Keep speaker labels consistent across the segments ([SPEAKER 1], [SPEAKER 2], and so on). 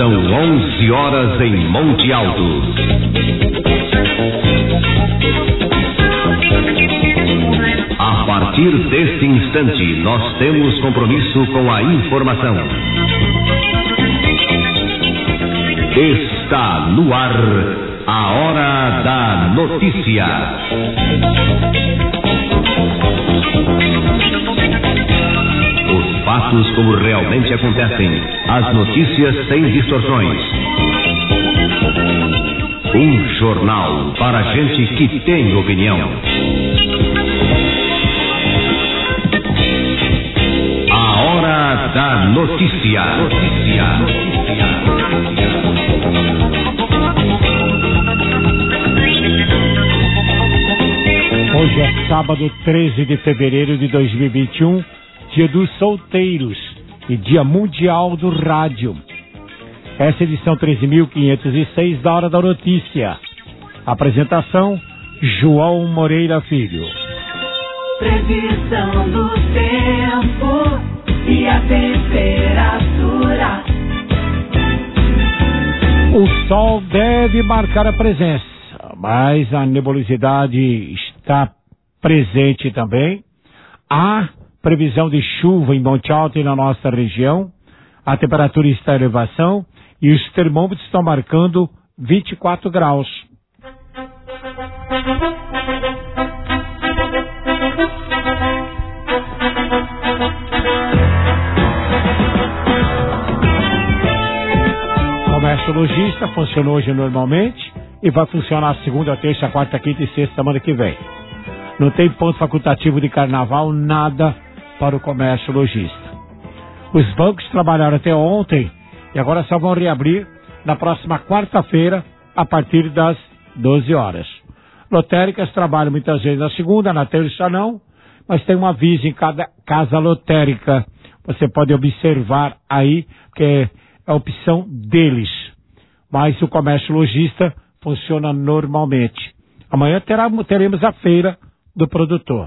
[SPEAKER 1] São 11 horas em Monte Alto. A partir deste instante, nós temos compromisso com a informação. Está no ar a Hora da Notícia. Os fatos como realmente acontecem, as notícias sem distorções. Um jornal para gente que tem opinião. A Hora da Notícia.
[SPEAKER 2] Hoje é sábado 13 de fevereiro de 2021, dia dos solteiros e dia mundial do rádio. Essa é a edição 13.506 da Hora da Notícia. Apresentação, João Moreira Filho.
[SPEAKER 3] Previsão do tempo e a temperatura.
[SPEAKER 2] O sol deve marcar a presença, mas a nebulosidade está presente também. Há previsão de chuva em Monte Alto e na nossa região. A temperatura está em elevação e os termômetros estão marcando 24 graus. Comércio lojista funcionou hoje normalmente e vai funcionar segunda, terça, quarta, quinta e sexta semana que vem. Não tem ponto facultativo de carnaval, nada para o comércio lojista. Os bancos trabalharam até ontem e agora só vão reabrir na próxima quarta-feira a partir das 12 horas. Lotéricas trabalham muitas vezes na segunda, na terça não, mas tem um aviso em cada casa lotérica. Você pode observar aí que é a opção deles. Mas o comércio lojista funciona normalmente. Amanhã teremos a feira do produtor.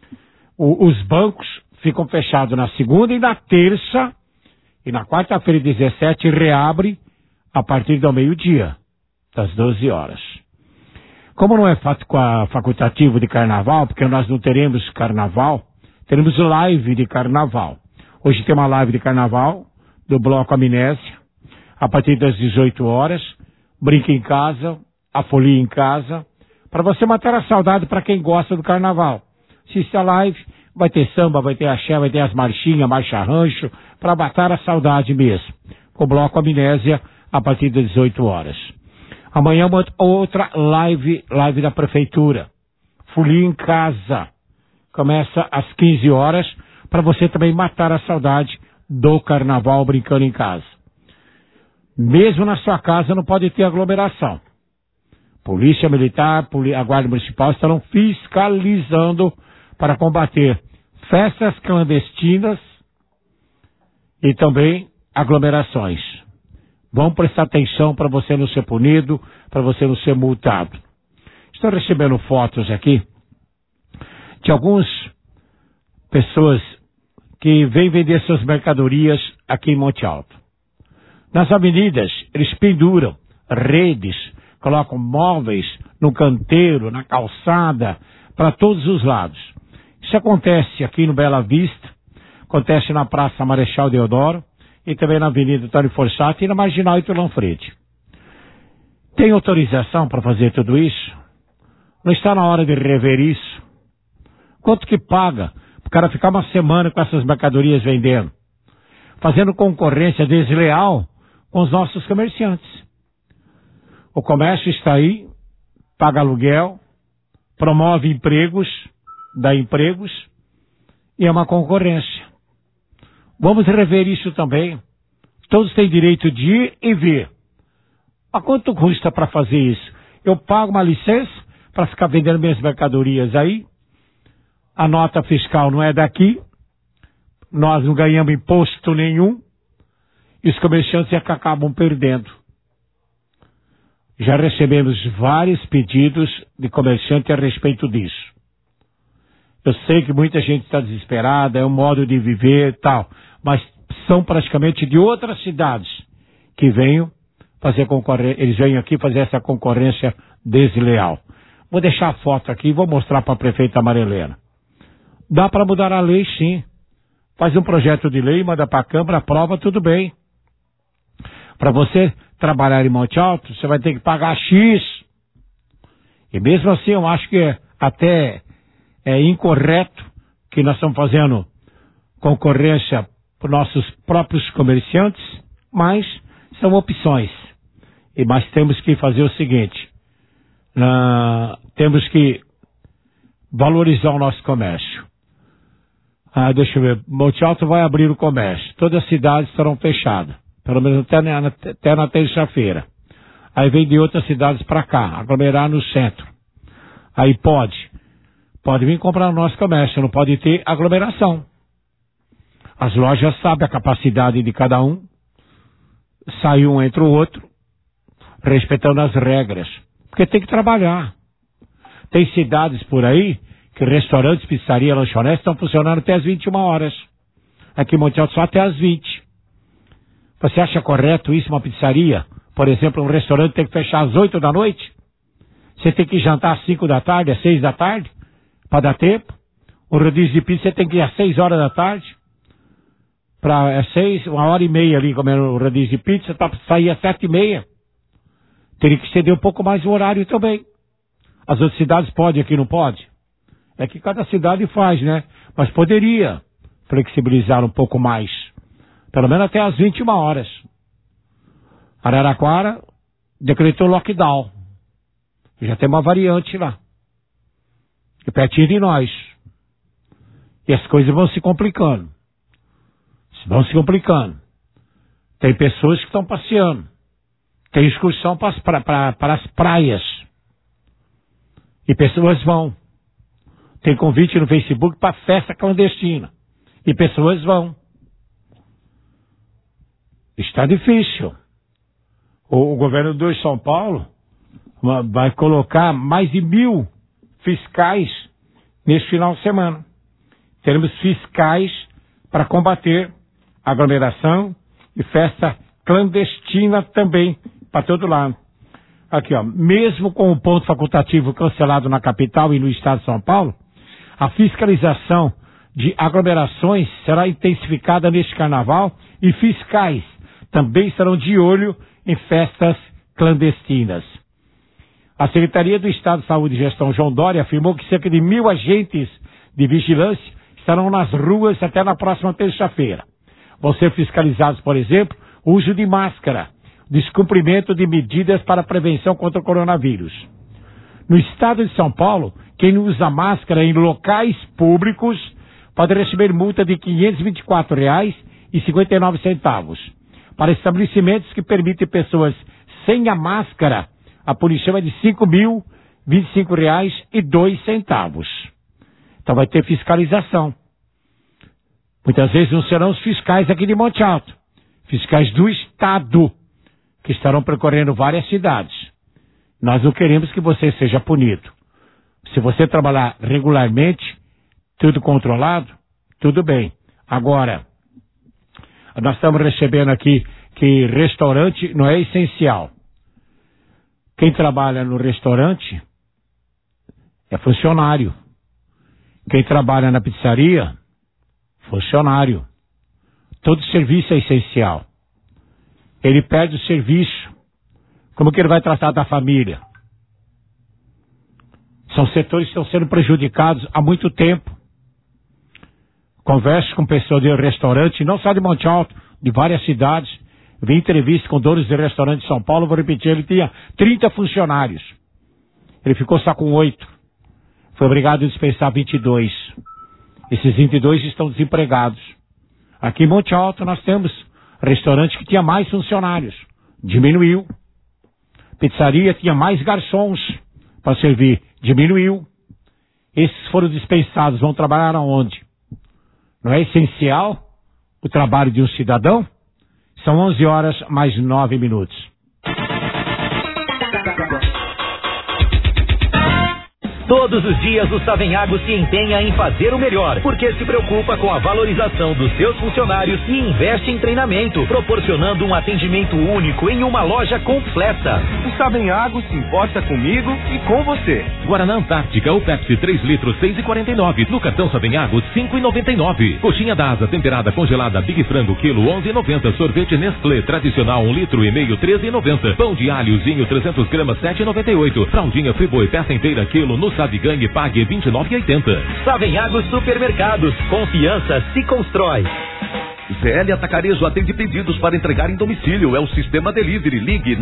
[SPEAKER 2] Os bancos ficam fechados na segunda e na terça, e na quarta-feira, 17, reabre a partir do meio-dia, das 12 horas. Como não é facultativo de carnaval, porque nós não teremos carnaval, teremos live de carnaval. Hoje tem uma live de carnaval do Bloco Amnésia, a partir das 18 horas, brinca em casa, a folia em casa, para você matar a saudade para quem gosta do carnaval. Assiste a live, vai ter samba, vai ter axé, vai ter as marchinhas, marcha rancho, para matar a saudade mesmo. O Bloco Amnésia, a partir das 18 horas. Amanhã outra live da prefeitura. Folia em casa. Começa às 15 horas, para você também matar a saudade do carnaval brincando em casa. Mesmo na sua casa não pode ter aglomeração. Polícia Militar, a Guarda Municipal estarão fiscalizando para combater festas clandestinas e também aglomerações. Vão prestar atenção para você não ser punido, para você não ser multado. Estou recebendo fotos aqui de algumas pessoas que vêm vender suas mercadorias aqui em Monte Alto. Nas avenidas, eles penduram redes, colocam móveis no canteiro, na calçada, para todos os lados. Isso acontece aqui no Bela Vista, acontece na Praça Marechal Deodoro e também na Avenida Antônio Forçato e na Marginal Ito Lanfredi. Tem autorização para fazer tudo isso? Não está na hora de rever isso? Quanto que paga para o cara ficar uma semana com essas mercadorias vendendo? Fazendo concorrência desleal com os nossos comerciantes. O comércio está aí, paga aluguel, promove empregos, dá empregos e é uma concorrência. Vamos rever isso também. Todos têm direito de ir e ver. A quanto custa para fazer isso? Eu pago uma licença para ficar vendendo minhas mercadorias aí. A nota fiscal não é daqui. Nós não ganhamos imposto nenhum. E os comerciantes é que acabam perdendo. Já recebemos vários pedidos de comerciante a respeito disso. Eu sei que muita gente está desesperada, é um modo de viver e tal, mas são praticamente de outras cidades que venham fazer concorrência, eles venham aqui fazer essa concorrência desleal. Vou deixar a foto aqui e vou mostrar para a prefeita Marilena. Dá para mudar a lei, sim. Faz um projeto de lei, manda para a Câmara, aprova, tudo bem. Para você trabalhar em Monte Alto, você vai ter que pagar X. E mesmo assim, eu acho que até é incorreto que nós estamos fazendo concorrência para nossos próprios comerciantes, mas são opções. Mas temos que fazer o seguinte, temos que valorizar o nosso comércio. Deixa eu ver, Monte Alto vai abrir o comércio, todas as cidades estarão fechadas, pelo menos até na terça-feira. Aí vem de outras cidades para cá, aglomerar no centro. Aí pode vir comprar no nosso comércio, não pode ter aglomeração. As lojas sabem a capacidade de cada um, sai um entre o outro, respeitando as regras, porque tem que trabalhar. Tem cidades por aí que restaurantes, pizzaria, lanchonetes estão funcionando até as 21 horas. Aqui em Monte Alto só até as 20. Você acha correto isso, uma pizzaria? Por exemplo, um restaurante tem que fechar às 8 da noite? Você tem que jantar às 5 da tarde, às 6 da tarde, para dar tempo? Um rodízio de pizza você tem que ir às 6 horas da tarde, para 6, 1h30 ali comendo o rodízio de pizza, para sair às 7h30. Teria que ceder um pouco mais o horário também. As outras cidades podem, aqui não pode? É que cada cidade faz, né? Mas poderia flexibilizar um pouco mais. Pelo menos até às 21 horas. Araraquara decretou lockdown. Já tem uma variante lá. E pertinho de nós. E as coisas vão se complicando. Vão se complicando. Tem pessoas que estão passeando. Tem excursão para as praias. E pessoas vão. Tem convite no Facebook para festa clandestina. E pessoas vão. Está difícil. O governo do São Paulo vai colocar mais de 1.000 fiscais nesse final de semana. Teremos fiscais para combater aglomeração e festa clandestina também, para todo lado. Aqui, ó, mesmo com o ponto facultativo cancelado na capital e no estado de São Paulo, a fiscalização de aglomerações será intensificada neste carnaval e fiscais também estarão de olho em festas clandestinas. A Secretaria do Estado de Saúde e Gestão João Dória afirmou que cerca de 1.000 agentes de vigilância estarão nas ruas até na próxima terça-feira. Vão ser fiscalizados, por exemplo, o uso de máscara, descumprimento de medidas para prevenção contra o coronavírus. No estado de São Paulo, quem não usa máscara em locais públicos pode receber multa de R$ 524,59. Para estabelecimentos que permitem pessoas sem a máscara, a punição é de R$ 5.025,02. Então vai ter fiscalização. Muitas vezes não serão os fiscais aqui de Monte Alto, fiscais do estado, que estarão percorrendo várias cidades. Nós não queremos que você seja punido. Se você trabalhar regularmente, tudo controlado, tudo bem. Agora, nós estamos recebendo aqui que restaurante não é essencial. Quem trabalha no restaurante é funcionário. Quem trabalha na pizzaria, funcionário. Todo serviço é essencial. Ele perde o serviço. Como que ele vai tratar da família? São setores que estão sendo prejudicados há muito tempo. Converso com pessoas de restaurante, não só de Monte Alto, de várias cidades. Vi entrevista com donos de restaurante de São Paulo, vou repetir, ele tinha 30 funcionários. Ele ficou só com 8. Foi obrigado a dispensar 22. Esses 22 estão desempregados. Aqui em Monte Alto nós temos restaurante que tinha mais funcionários. Diminuiu. Pizzaria tinha mais garçons para servir. Diminuiu. Esses foram dispensados. Vão trabalhar aonde? Não é essencial o trabalho de um cidadão? São 11 horas mais 9 minutos.
[SPEAKER 4] Todos os dias o Savenhago se empenha em fazer o melhor, porque se preocupa com a valorização dos seus funcionários e investe em treinamento, proporcionando um atendimento único em uma loja completa.
[SPEAKER 5] O Savenhago se importa comigo e com você.
[SPEAKER 6] Guaraná Antártica ou Pepsi 3 litros 6,49. No cartão Savenhago 5,99. Coxinha da asa temperada congelada Big Frango quilo 11,90. Sorvete Nestlé tradicional 1,5 litro 13,90. Pão de alhozinho 300 gramas 7,98. Fraldinha Friboi peça inteira quilo no Savigangue pague 29,80.
[SPEAKER 4] Savenhago Supermercados. Confiança se constrói.
[SPEAKER 1] ZL Atacarejo atende pedidos para entregar em domicílio. É o sistema delivery. Ligue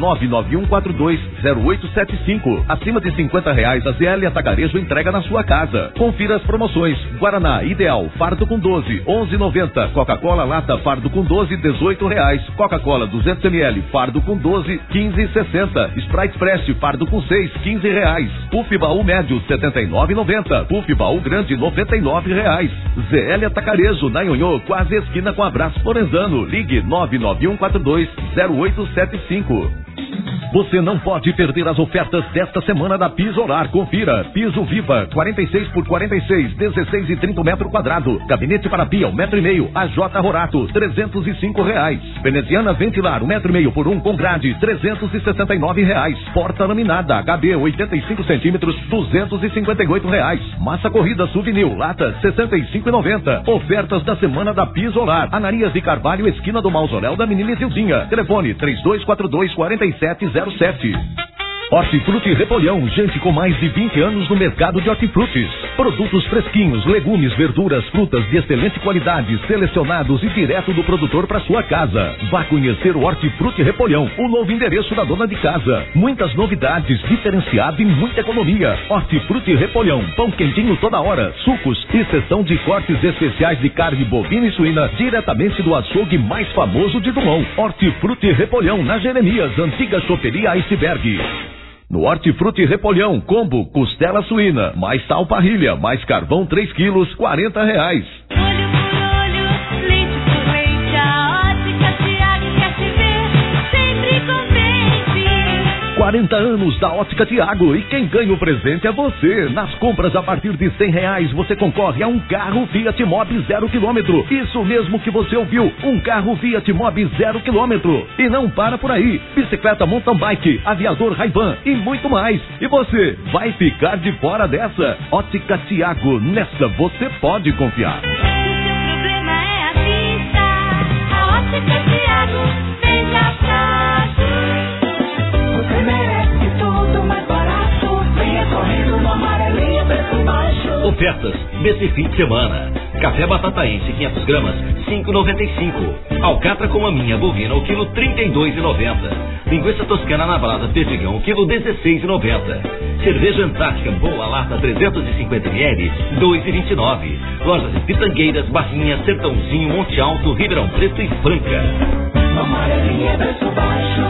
[SPEAKER 1] 991420875. Acima de R$50, a ZL Atacarejo entrega na sua casa. Confira as promoções. Guaraná Ideal, fardo com 12, 11,90. Coca-Cola Lata, fardo com 12, R$18. Coca-Cola 200ml, fardo com 12, 15,60. Sprite Fresh, fardo com 6, R$15. Puff Baú Médio, R$79,90. Puff Baú Grande, R$99. ZL Atacarejo, na Ionhô, quase esquina com a Abraço Florenzano. Ligue 991420875. Você não pode perder as ofertas desta semana da Piso Olar. Confira. Piso Viva, 46 por 46, 16,30 metro quadrado. Gabinete para pia, 1,5 metro. AJ Rorato, R$305. Veneziana Ventilar, 1,5 metro por 1 com grade, R$369. Porta laminada HB, 85 centímetros, R$258. Massa corrida Souvenir, lata, R$65,90. Ofertas da semana da Piso Olar. Ananias de Carvalho, esquina do Mausoléu da Menina Zildinha. Telefone 3242-4707. Hortifruti Repolhão, gente com mais de 20 anos no mercado de hortifrutis. Produtos fresquinhos, legumes, verduras, frutas de excelente qualidade, selecionados e direto do produtor para sua casa. Vá conhecer o Hortifruti Repolhão, o novo endereço da dona de casa. Muitas novidades, diferenciado e muita economia. Hortifruti Repolhão, pão quentinho toda hora, sucos e seção de cortes especiais de carne bovina e suína, diretamente do açougue mais famoso de Dumont. Hortifruti Repolhão, na Jeremias, antiga choperia Iceberg. No Hortifruti Repolhão, combo, costela suína, mais sal parrilha, mais carvão 3 quilos, R$40.
[SPEAKER 3] Olho por olho, leite por leite, a Ótica Tiago quer te ver, sempre contente.
[SPEAKER 1] 40 anos da Ótica Tiago e quem ganha o presente é você. Nas compras a partir de R$100 você concorre a um carro Fiat Mobi 0 km. Isso mesmo que você ouviu, um carro Fiat Mobi 0 km. E não para por aí, bicicleta mountain bike, aviador Ray-Ban e muito mais. E você vai ficar de fora dessa. Ótica Tiago, nessa você pode confiar.
[SPEAKER 3] O seu problema é a vista, a Ótica Tiago vem já pra ti. Você merece tudo mais barato, venha correndo no amarelinho, preço baixo.
[SPEAKER 4] Ofertas desse fim de semana. Café batataense 500 gramas, R$5,95. Alcatra com maminha bovina, o quilo R$32,90. Linguiça toscana na brasa perdigão, o quilo R$16,90. Cerveja Antártica boa lata 350ml, R$2,29. Lojas de Pitangueiras, Barrinha, Sertãozinho, Monte Alto, Ribeirão Preto e Franca.
[SPEAKER 3] Amarelinha, preço baixo.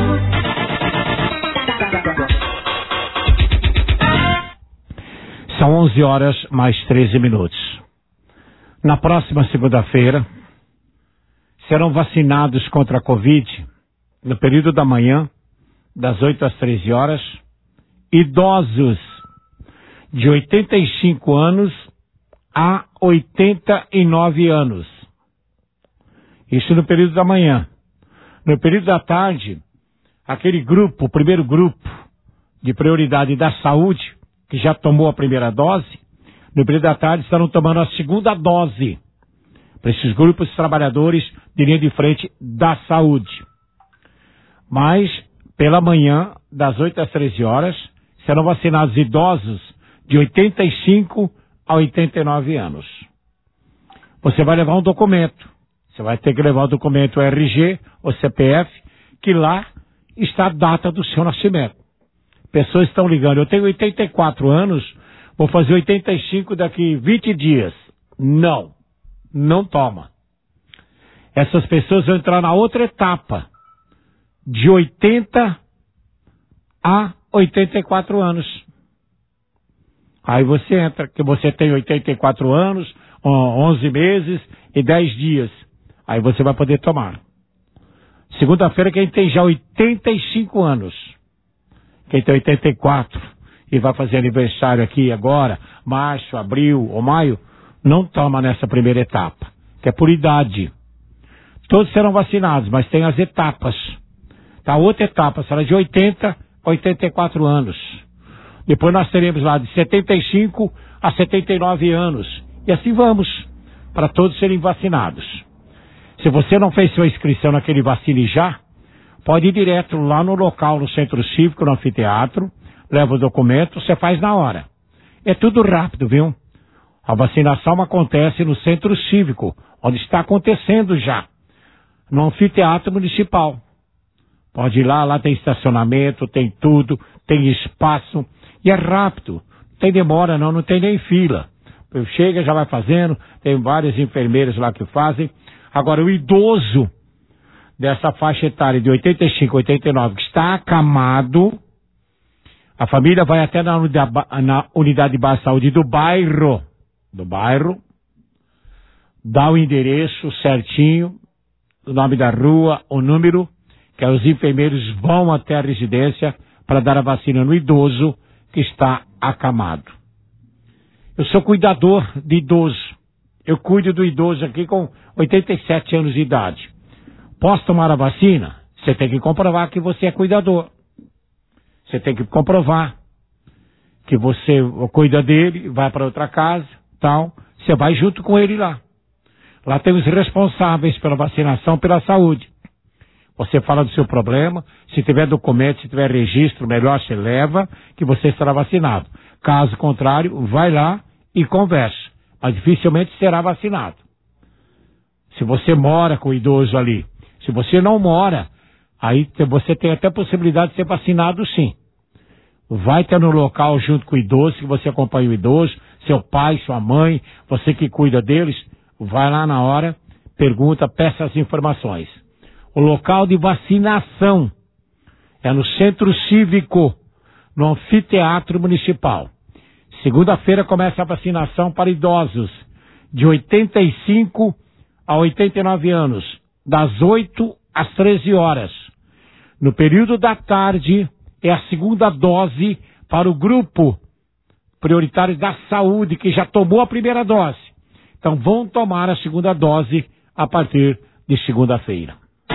[SPEAKER 2] São 11 horas mais 13 minutos. Na próxima segunda-feira, serão vacinados contra a Covid, no período da manhã, das 8 às 13 horas, idosos de 85 anos a 89 anos. Isso no período da manhã. No período da tarde, aquele grupo, o primeiro grupo de prioridade da saúde, que já tomou a primeira dose, no período da tarde estarão tomando a segunda dose para esses grupos de trabalhadores de linha de frente da saúde. Mas, pela manhã, das 8 às 13 horas, serão vacinados idosos de 85 a 89 anos. Você vai levar um documento. Você vai ter que levar o documento RG ou CPF, que lá está a data do seu nascimento. Pessoas estão ligando, eu tenho 84 anos, vou fazer 85 daqui 20 dias. Não, não toma. Essas pessoas vão entrar na outra etapa, de 80 a 84 anos. Aí você entra, que você tem 84 anos, 11 meses e 10 dias. Aí você vai poder tomar. Segunda-feira, quem tem já 85 anos, quem tem 84, e vai fazer aniversário aqui agora, março, abril ou maio, não toma nessa primeira etapa, que é por idade. Todos serão vacinados, mas tem as etapas. Tá, outra etapa será de 80 a 84 anos. Depois nós teremos lá de 75 a 79 anos. E assim vamos, para todos serem vacinados. Se você não fez sua inscrição naquele Vacine Já, pode ir direto lá no local, no Centro Cívico, no anfiteatro, leva o documento, você faz na hora. É tudo rápido, viu? A vacinação acontece no Centro Cívico, onde está acontecendo já, no anfiteatro municipal. Pode ir lá tem estacionamento, tem tudo, tem espaço, e é rápido. Não tem demora não tem nem fila. Chega, já vai fazendo, tem várias enfermeiras lá que fazem. Agora, o idoso dessa faixa etária de 85, 89, que está acamado, a família vai até na unidade de base de saúde do bairro, dá o endereço certinho, o nome da rua, o número, que os enfermeiros vão até a residência para dar a vacina no idoso que está acamado. Eu sou cuidador de idoso. Eu cuido do idoso aqui com 87 anos de idade. Posso tomar a vacina? Você tem que comprovar que você é cuidador. Você tem que comprovar que você cuida dele, vai para outra casa, tal. Você vai junto com ele lá. Lá tem os responsáveis pela vacinação, pela saúde. Você fala do seu problema, se tiver documento, se tiver registro, melhor você leva, que você estará vacinado. Caso contrário, vai lá e conversa. Mas dificilmente será vacinado. Se você mora com o idoso ali. Se você não mora, aí você tem até a possibilidade de ser vacinado sim. Vai ter no local junto com o idoso, que você acompanha o idoso, seu pai, sua mãe, você que cuida deles, vai lá na hora, pergunta, peça as informações. O local de vacinação é no Centro Cívico, no Anfiteatro Municipal. Segunda-feira começa a vacinação para idosos de 85 a 89 anos, das 8 às 13 horas. No período da tarde é a segunda dose para o grupo prioritário da saúde, que já tomou a primeira dose. Então vão tomar a segunda dose a partir de segunda-feira.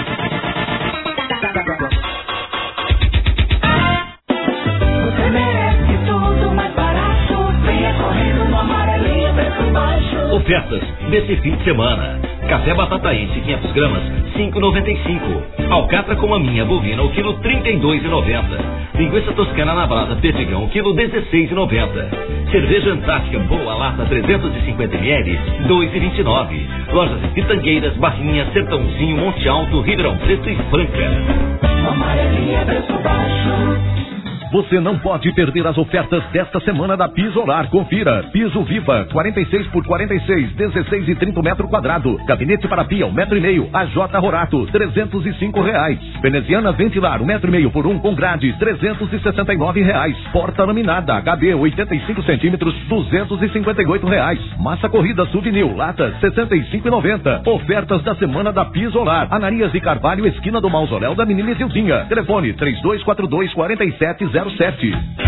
[SPEAKER 3] Você merece tudo mais barato. Venha correndo no amarelinho, preço baixo.
[SPEAKER 4] Ofertas desse fim de semana. Café batataense 500 gramas, 5,95. Alcatra com maminha bovina, o quilo 32,90. Linguiça toscana na brasa perdigão, o quilo 16,90. Cerveja Antártica Boa Lata 350 ml, 2,29. Lojas Pitangueiras, Barrinha, Sertãozinho, Monte Alto, Ribeirão Preto e Franca.
[SPEAKER 3] Amarelinha, preço baixo.
[SPEAKER 1] Você não pode perder as ofertas desta semana da Pisolar. Confira. Piso Viva, 46 por 46, 16 e 30 metro quadrado. Gabinete para pia, 1,5 m. AJ Rorato, R$305. Veneziana Ventilar, 1,5 m por 1 com grade, R$369. Porta laminada HB, 85 centímetros, R$258. Massa corrida Souvenir, lata, R$65,90. Ofertas da semana da Pisolar. Ananias de Carvalho, esquina do Mausoléu da Menina Isildinha. Telefone 3242-4707.
[SPEAKER 3] Olho por olho,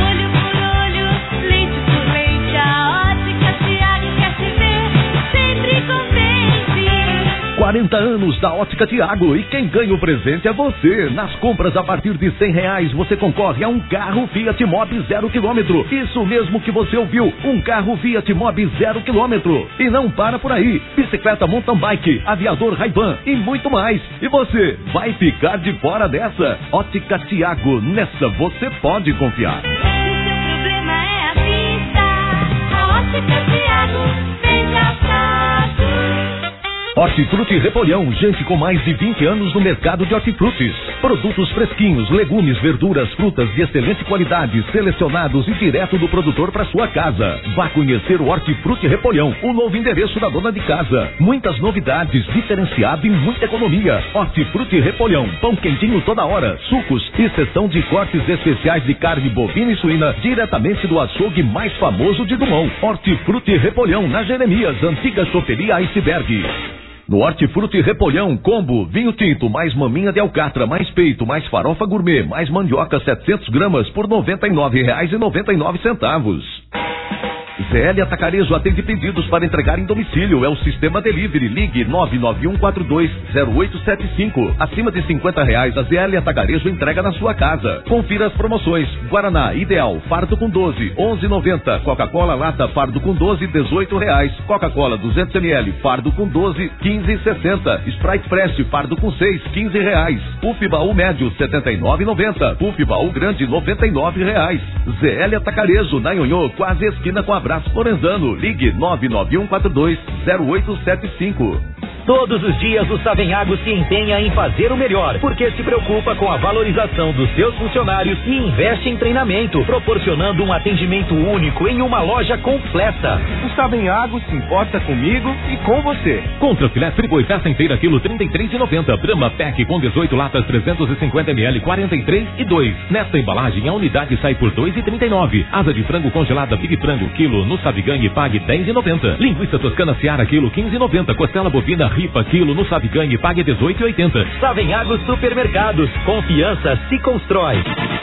[SPEAKER 3] leite por leite, a Ótica Tiago quer te ver, sempre contente.
[SPEAKER 1] 40 anos da Ótica Tiago, e quem ganha o presente é você. Nas compras a partir de R$100 você concorre a um carro Fiat Mobi 0 km. Isso mesmo que você ouviu, um carro Fiat Mobi 0 km. E não para por aí, bicicleta mountain bike, aviador Ray-Ban e muito mais. E você vai ficar de fora dessa? Ótica Tiago, nessa você pode confiar.
[SPEAKER 3] Se seu problema é a vista, a Ótica Tiago veja fácil.
[SPEAKER 1] Hortifruti Repolhão, gente com mais de 20 anos no mercado de hortifrutis. Produtos fresquinhos, legumes, verduras, frutas de excelente qualidade, selecionados e direto do produtor para sua casa. Vá conhecer o Hortifruti Repolhão, o novo endereço da dona de casa. Muitas novidades, diferenciado e muita economia. Hortifruti Repolhão, pão quentinho toda hora, sucos e seção de cortes especiais de carne bovina e suína, diretamente do açougue mais famoso de Dumont. Hortifruti Repolhão, na Jeremias, antiga choperia Iceberg. No Hortifruti Repolhão, combo, vinho tinto, mais maminha de alcatra, mais peito, mais farofa gourmet, mais mandioca 700 gramas por R$ 99,99. ZL Atacarejo atende pedidos para entregar em domicílio. É o sistema delivery. Ligue 991420875. Acima de R$50, a ZL Atacarejo entrega na sua casa. Confira as promoções. Guaraná Ideal, fardo com 12, R$11,90. Coca-Cola Lata, fardo com 12, R$18. Coca-Cola 200ml, fardo com 12, R$15,60. Sprite Fresh, fardo com 6, R$15. Puff Baú Médio, R$79,90. Puff Baú Grande, R$99. ZL Atacarejo, na Nhonhô, quase esquina com a Abraço Lorenzano. Ligue 991420875.
[SPEAKER 7] Todos os dias o Savenhago se empenha em fazer o melhor, porque se preocupa com a valorização dos seus funcionários e investe em treinamento, proporcionando um atendimento único em uma loja completa.
[SPEAKER 5] O Savenhago se importa comigo e com você.
[SPEAKER 6] Contra filé friboi festa inteira quilo R$33,90. Brahma Pack com 18 latas 350ml R$43,02. Nesta embalagem a unidade sai por R$2,39. Asa de frango congelada Big Frango quilo no Saviganhe pague R$10,90. Linguiça toscana Seara quilo R$15,90. Costela bovina Ripa quilo no Saviganhe pague R$18,80.
[SPEAKER 7] Savenhago Supermercados, confiança se constrói.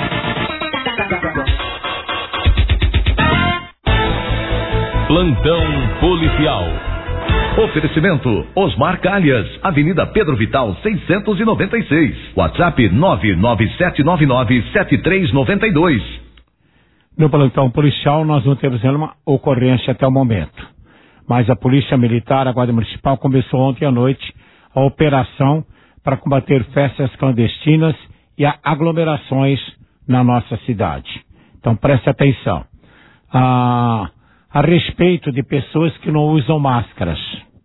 [SPEAKER 6] Plantão policial.
[SPEAKER 1] Oferecimento Osmar Calhas, Avenida Pedro Vital 696. WhatsApp 997997392.
[SPEAKER 2] No plantão policial nós não temos nenhuma ocorrência até o momento. Mas a Polícia Militar, a Guarda Municipal, começou ontem à noite a operação para combater festas clandestinas e aglomerações na nossa cidade. Então preste atenção. A respeito de pessoas que não usam máscaras.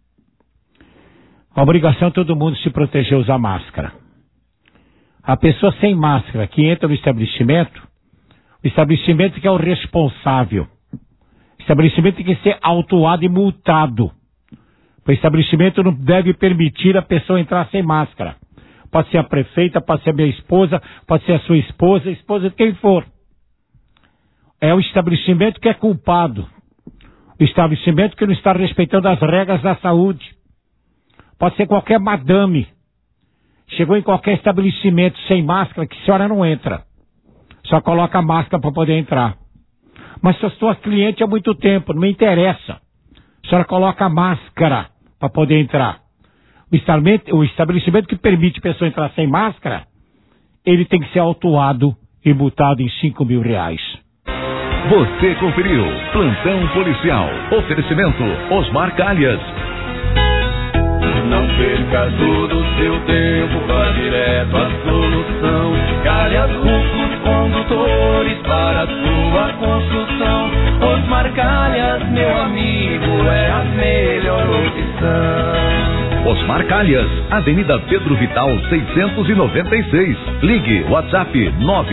[SPEAKER 2] A obrigação é todo mundo se proteger, usar máscara. A pessoa sem máscara que entra no estabelecimento, o estabelecimento que é o responsável. O estabelecimento tem que ser autuado e multado. O estabelecimento não deve permitir a pessoa entrar sem máscara. Pode ser a prefeita, pode ser a minha esposa, pode ser a sua esposa, a esposa de quem for. É o estabelecimento que é culpado. O estabelecimento que não está respeitando as regras da saúde. Pode ser qualquer madame. Chegou em qualquer estabelecimento sem máscara, que a senhora não entra. Só coloca a máscara para poder entrar. Mas se eu sou cliente há muito tempo, não me interessa. A senhora coloca a máscara para poder entrar. O estabelecimento que permite a pessoa entrar sem máscara, ele tem que ser autuado e multado em R$5.000.
[SPEAKER 1] Você conferiu Plantão Policial. Oferecimento Osmar Calhas.
[SPEAKER 8] Não perca todo o seu tempo, vá direto à solução. Calhas Rufos Condutores para a sua construção. Osmar Calhas, meu amigo, é a melhor opção.
[SPEAKER 1] Osmar Calhas, Avenida Pedro Vital 696. Ligue WhatsApp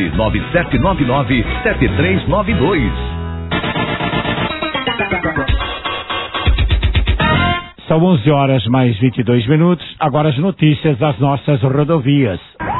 [SPEAKER 1] 997997392.
[SPEAKER 2] São 11 horas mais 22 minutos. Agora as notícias das nossas rodovias.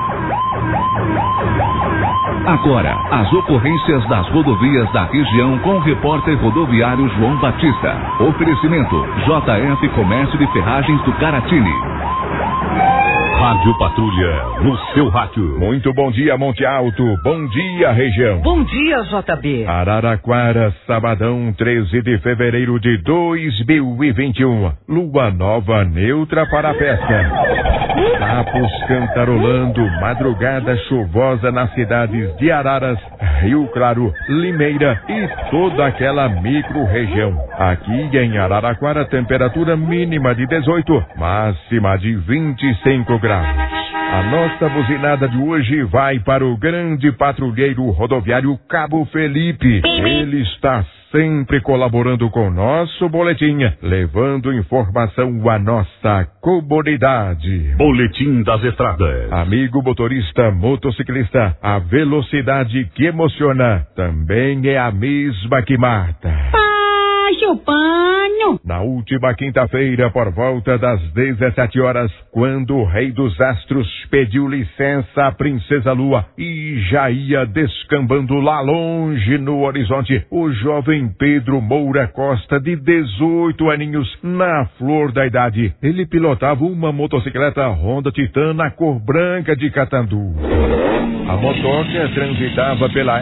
[SPEAKER 1] Agora, as ocorrências das rodovias da região com o repórter rodoviário João Batista. Oferecimento JF Comércio de Ferragens do Caratini.
[SPEAKER 6] Rádio Patrulha, no seu rádio.
[SPEAKER 9] Muito bom dia, Monte Alto. Bom dia, região.
[SPEAKER 10] Bom dia, JB.
[SPEAKER 9] Araraquara, sabadão, 13 de fevereiro de 2021. Lua nova neutra para a pesca. Sapos cantarolando, madrugada chuvosa nas cidades de Araras, Rio Claro, Limeira e toda aquela micro-região. Aqui em Araraquara, temperatura mínima de 18, máxima de 25 graus. A nossa buzinada de hoje vai para o grande patrulheiro rodoviário Cabo Felipe. Ele está sempre colaborando com o nosso boletim, levando informação à nossa comunidade.
[SPEAKER 6] Boletim das Estradas.
[SPEAKER 9] Amigo motorista, motociclista, a velocidade que emociona também é a mesma que mata.
[SPEAKER 10] puxe o pano.
[SPEAKER 9] Na última quinta-feira, por volta das 17 horas, quando o Rei dos Astros pediu licença à Princesa Lua e já ia descambando lá longe no horizonte, o jovem Pedro Moura Costa, de 18 aninhos, na flor da idade, ele pilotava uma motocicleta Honda Titan na cor branca de Catandu. A motoca transitava pela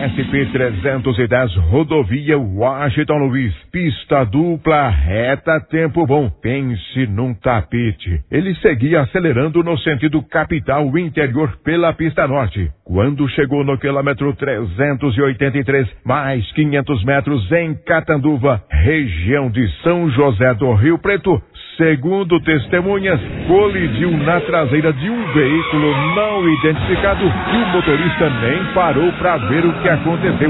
[SPEAKER 9] SP-310, rodovia Washington Luiz, pista dupla, reta, tempo bom. Pense num tapete. Ele seguia acelerando no sentido capital interior pela pista norte. Quando chegou no quilômetro 383, mais 500 metros em Catanduva, região de São José do Rio Preto, segundo testemunhas, colidiu na traseira de um veículo não identificado e o motorista nem parou para ver o que aconteceu.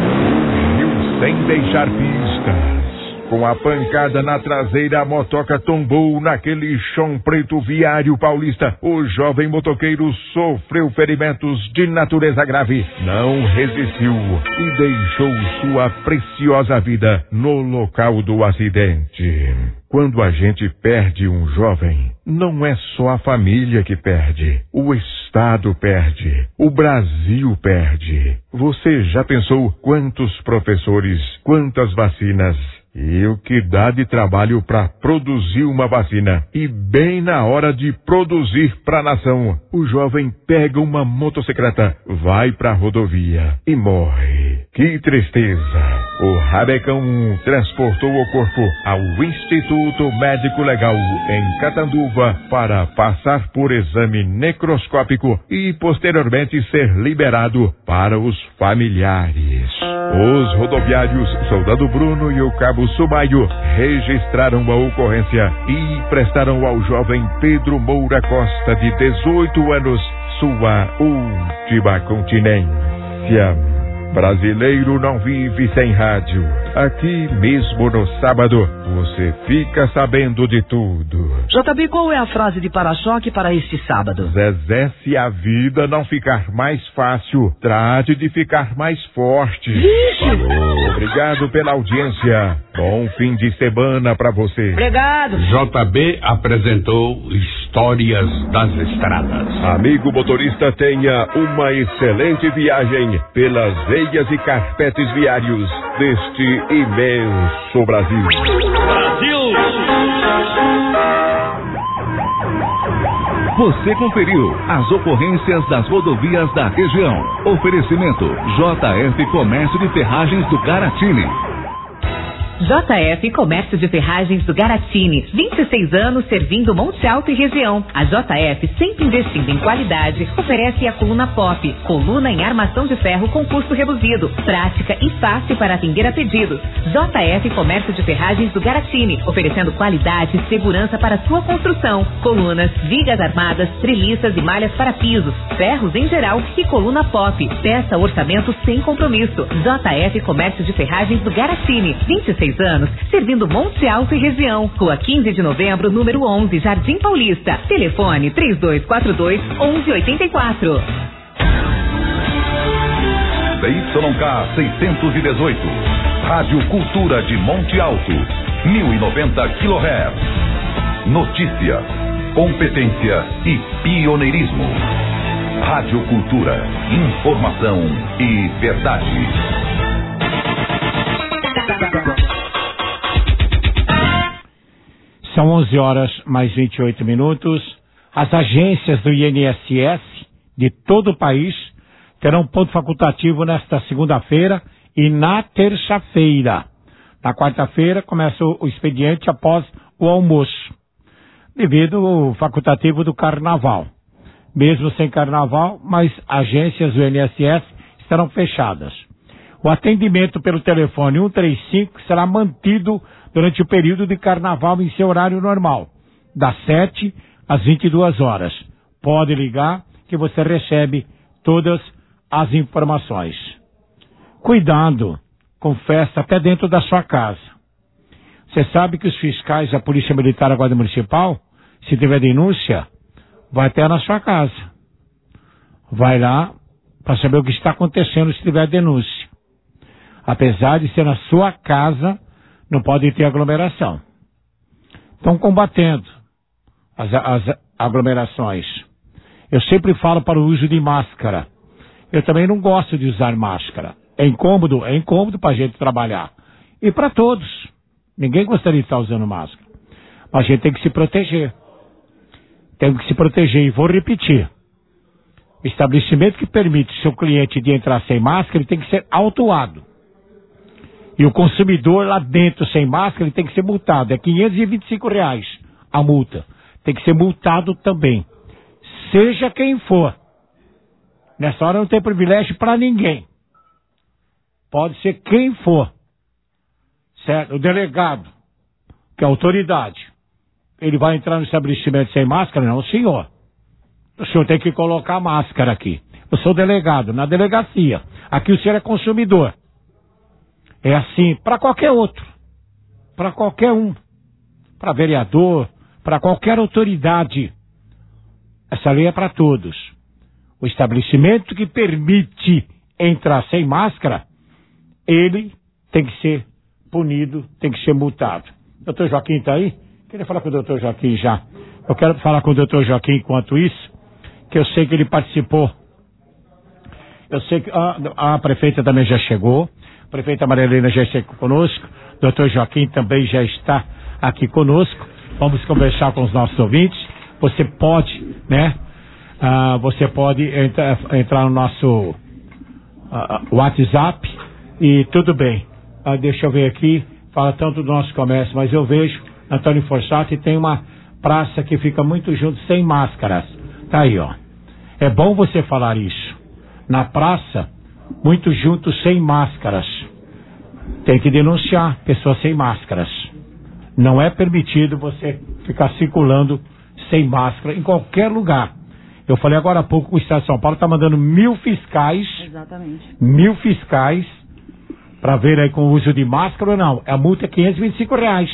[SPEAKER 9] Fugiu sem deixar pistas. Com a pancada na traseira, a motoca tombou naquele chão preto viário paulista. O jovem motoqueiro sofreu ferimentos de natureza grave. Não resistiu e deixou sua preciosa vida no local do acidente. Quando a gente perde um jovem, não é só a família que perde. O Estado perde. O Brasil perde. Você já pensou quantos professores, quantas vacinas? E o que dá de trabalho para produzir uma vacina? E bem na hora de produzir para a nação, o jovem pega uma motocicleta, vai para a rodovia e morre. Que tristeza! O Rabecão transportou o corpo ao Instituto Médico Legal em Catanduva para passar por exame necroscópico e posteriormente ser liberado para os familiares. Os rodoviários Soldado Bruno e o Cabo Sumaio registraram a ocorrência e prestaram ao jovem Pedro Moura Costa, de 18 anos, sua última continência. Brasileiro não vive sem rádio. Aqui mesmo no sábado, você fica sabendo de tudo.
[SPEAKER 11] JB, qual é a frase de para-choque para este sábado?
[SPEAKER 9] Zezé, se a vida não ficar mais fácil, trate de ficar mais forte.
[SPEAKER 11] Vixe!
[SPEAKER 9] Obrigado pela audiência. Bom fim de semana pra você.
[SPEAKER 11] Obrigado.
[SPEAKER 12] JB apresentou Histórias das Estradas.
[SPEAKER 9] Amigo motorista, tenha uma excelente viagem pelas veias e carpetes viários deste imenso Brasil.
[SPEAKER 12] Brasil!
[SPEAKER 1] Você conferiu as ocorrências das rodovias da região. Oferecimento JF Comércio de Ferragens do Garatini.
[SPEAKER 13] JF Comércio de Ferragens do Garatini, 26 anos servindo Monte Alto e região. A JF, sempre investindo em qualidade, oferece a coluna Pop, coluna em armação de ferro com custo reduzido, prática e fácil para atender a pedidos. JF Comércio de Ferragens do Garatini, oferecendo qualidade e segurança para sua construção. Colunas, vigas armadas, treliças e malhas para pisos, ferros em geral e coluna Pop. Peça orçamento sem compromisso. JF Comércio de Ferragens do Garatini, 26 anos, servindo Monte Alto e região. Rua 15 de novembro, número 11, Jardim Paulista. Telefone 3242-1184.
[SPEAKER 1] ZYK 618. Rádio Cultura de Monte Alto. 1090 kHz. Notícia, competência e pioneirismo. Rádio Cultura. Informação e verdade.
[SPEAKER 2] São 11 horas mais 28 minutos. As agências do INSS de todo o país terão ponto facultativo nesta segunda-feira e na terça-feira. Na quarta-feira começa o expediente após o almoço, devido ao facultativo do carnaval. Mesmo sem carnaval, mas agências do INSS estarão fechadas. O atendimento pelo telefone 135 será mantido durante o período de carnaval em seu horário normal, das 7 às 22 horas. Pode ligar que você recebe todas as informações. Cuidado com festa até dentro da sua casa. Você sabe que os fiscais da Polícia Militar, a Guarda Municipal, se tiver denúncia, vai até na sua casa. Vai lá para saber o que está acontecendo se tiver denúncia. Apesar de ser na sua casa, não pode ter aglomeração. Estão combatendo as aglomerações. Eu sempre falo para o uso de máscara. Eu também não gosto de usar máscara. É incômodo para a gente trabalhar. E para todos. Ninguém gostaria de estar usando máscara. Mas a gente tem que se proteger. Tem que se proteger. E vou repetir. O estabelecimento que permite o seu cliente de entrar sem máscara, ele tem que ser autuado. E o consumidor lá dentro sem máscara, ele tem que ser multado. É R$525 a multa. Tem que ser multado também. Seja quem for. Nessa hora não tem privilégio para ninguém. Pode ser quem for. Certo? O delegado, que é a autoridade, ele vai entrar no estabelecimento sem máscara? Não, senhor. O senhor tem que colocar máscara aqui. Eu sou delegado, na delegacia. Aqui o senhor é consumidor. É assim para qualquer outro. Para qualquer um. Para vereador, para qualquer autoridade. Essa lei é para todos. O estabelecimento que permite entrar sem máscara, ele tem que ser punido, tem que ser multado. Doutor Joaquim está aí? Queria falar com o doutor Joaquim já. Eu quero falar com o doutor Joaquim enquanto isso, que eu sei que ele participou. Eu sei que a prefeita também já chegou. A prefeita Maria Helena já está aqui conosco. O doutor Joaquim também já está aqui conosco. Vamos conversar com os nossos ouvintes. Você pode, né? Você pode entrar no nosso WhatsApp e tudo bem. Deixa eu ver aqui, fala tanto do nosso comércio, mas eu vejo, Antônio Forsato, tem uma praça que fica muito junto, sem máscaras. Tá aí, ó. É bom você falar isso. Na praça, muito junto, sem máscaras. Tem que denunciar pessoas sem máscaras. Não é permitido você ficar circulando sem máscara em qualquer lugar. Eu falei agora há pouco que o Estado de São Paulo está mandando 1.000 fiscais.
[SPEAKER 10] Exatamente.
[SPEAKER 2] 1.000 fiscais para ver aí com o uso de máscara ou não. A multa é R$525.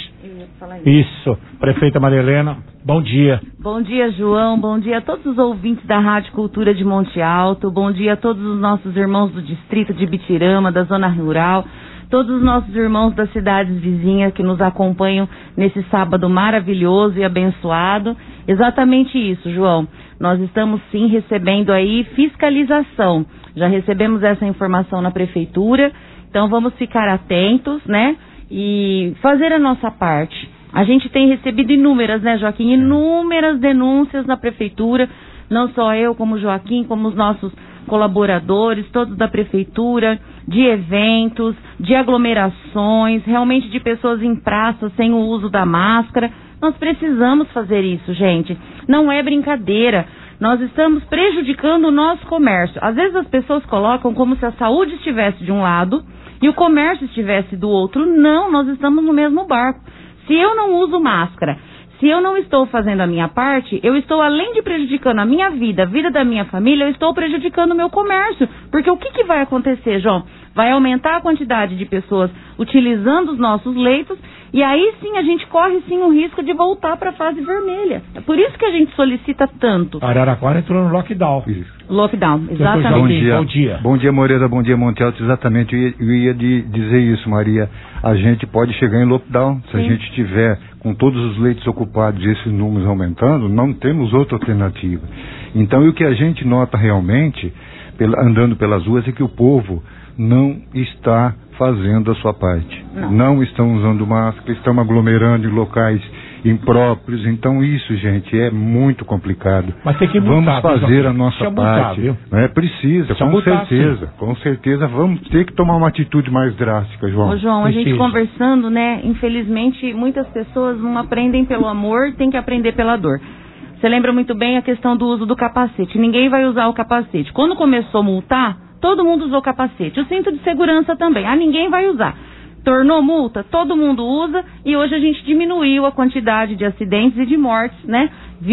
[SPEAKER 2] Isso. Prefeita Maria Helena, bom dia.
[SPEAKER 10] Bom dia, João. Bom dia a todos os ouvintes da Rádio Cultura de Monte Alto. Bom dia a todos os nossos irmãos do distrito de Bitirama, da zona rural. Todos os nossos irmãos das cidades vizinhas que nos acompanham nesse sábado maravilhoso e abençoado. Exatamente isso, João. Nós estamos sim recebendo aí fiscalização. Já recebemos essa informação na prefeitura. Então vamos ficar atentos, né? E fazer a nossa parte. A gente tem recebido inúmeras, né, Joaquim? Inúmeras denúncias na prefeitura. Não só eu, como o Joaquim, como os nossos colaboradores, todos da prefeitura, de eventos, de aglomerações, realmente de pessoas em praça sem o uso da máscara. Nós precisamos fazer isso, gente. Não é brincadeira. Nós estamos prejudicando o nosso comércio. Às vezes as pessoas colocam como se a saúde estivesse de um lado e o comércio estivesse do outro. Não, nós estamos no mesmo barco. Se eu não uso máscara, se eu não estou fazendo a minha parte, eu estou, além de prejudicando a minha vida, a vida da minha família, eu estou prejudicando o meu comércio. Porque o que vai acontecer, João? Vai aumentar a quantidade de pessoas utilizando os nossos leitos e aí sim a gente corre sim o risco de voltar para a fase vermelha. É por isso que a gente solicita tanto.
[SPEAKER 2] Araraquara entrou no lockdown.
[SPEAKER 10] Lockdown, exatamente.
[SPEAKER 14] Bom dia. Bom dia, Moreira. Bom dia, Monte Alto. Exatamente, eu ia dizer isso, Maria. A gente pode chegar em lockdown. Se a gente tiver com todos os leitos ocupados e esses números aumentando, não temos outra alternativa. Então, e o que a gente nota realmente, andando pelas ruas, é que o povo não está fazendo a sua parte. Não estão usando máscara, estão aglomerando em locais impróprios. Então isso, gente, é muito complicado.
[SPEAKER 2] Mas tem que multar,
[SPEAKER 14] vamos fazer a nossa parte. Precisa, com certeza vamos ter que tomar uma atitude mais drástica, João.
[SPEAKER 10] Ô, João, a gente conversando, né, infelizmente muitas pessoas não aprendem pelo amor, tem que aprender pela dor. Você lembra muito bem a questão do uso do capacete. Ninguém vai usar o capacete. Quando começou a multar, todo mundo usou capacete. O cinto de segurança também. Ninguém vai usar. Tornou multa, todo mundo usa e hoje a gente diminuiu a quantidade de acidentes e de mortes, né?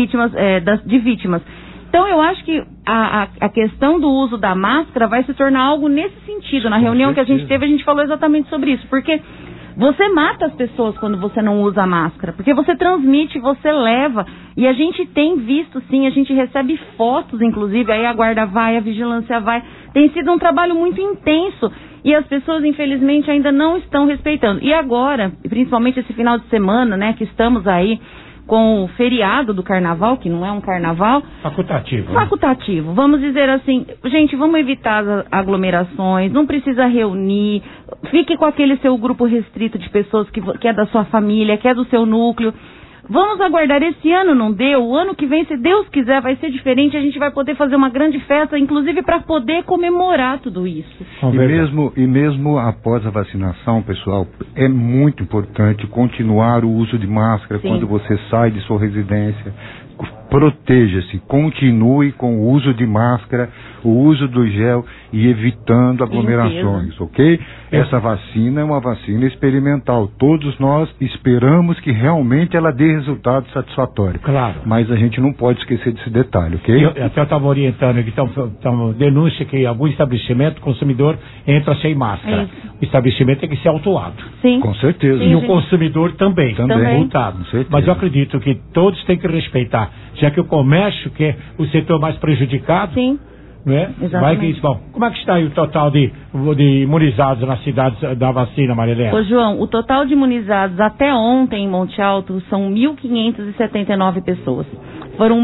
[SPEAKER 10] De vítimas. Então eu acho que a questão do uso da máscara vai se tornar algo nesse sentido. Na reunião que a gente teve, a gente falou exatamente sobre isso. Porque você mata as pessoas quando você não usa a máscara. Porque você transmite, você leva. E a gente tem visto, sim, a gente recebe fotos, inclusive, aí a guarda vai, a vigilância vai, Tem sido um trabalho muito intenso e as pessoas, infelizmente, ainda não estão respeitando. E agora, principalmente esse final de semana, né, que estamos aí com o feriado do carnaval, que não é um carnaval...
[SPEAKER 2] Facultativo.
[SPEAKER 10] Facultativo. Vamos dizer assim, gente, vamos evitar as aglomerações, não precisa reunir, fique com aquele seu grupo restrito de pessoas que é da sua família, que é do seu núcleo. Vamos aguardar, esse ano não deu, o ano que vem, se Deus quiser, vai ser diferente, a gente vai poder fazer uma grande festa, inclusive para poder comemorar tudo isso.
[SPEAKER 14] E mesmo após a vacinação, pessoal, é muito importante continuar o uso de máscara. Sim. Quando você sai de sua residência. Proteja-se, continue com o uso de máscara, o uso do gel e evitando aglomerações, ok? Essa vacina é uma vacina experimental. Todos nós esperamos que realmente ela dê resultado satisfatório.
[SPEAKER 2] Claro.
[SPEAKER 14] Mas a gente não pode esquecer desse detalhe, ok?
[SPEAKER 2] Eu até estava orientando aqui, denúncia que algum estabelecimento, o consumidor entra sem máscara. O estabelecimento tem que ser autuado.
[SPEAKER 10] Sim.
[SPEAKER 14] Com certeza.
[SPEAKER 2] E o consumidor também.
[SPEAKER 14] Multado.
[SPEAKER 2] Mas eu acredito que todos têm que respeitar, já que o comércio, que é o setor mais prejudicado,
[SPEAKER 10] sim,
[SPEAKER 2] né?
[SPEAKER 10] Exatamente.
[SPEAKER 2] Bom, como é que está aí o total de imunizados nas cidades da vacina, Marilena?
[SPEAKER 10] Ô, João, o total de imunizados até ontem em Monte Alto são 1.579 pessoas. Foram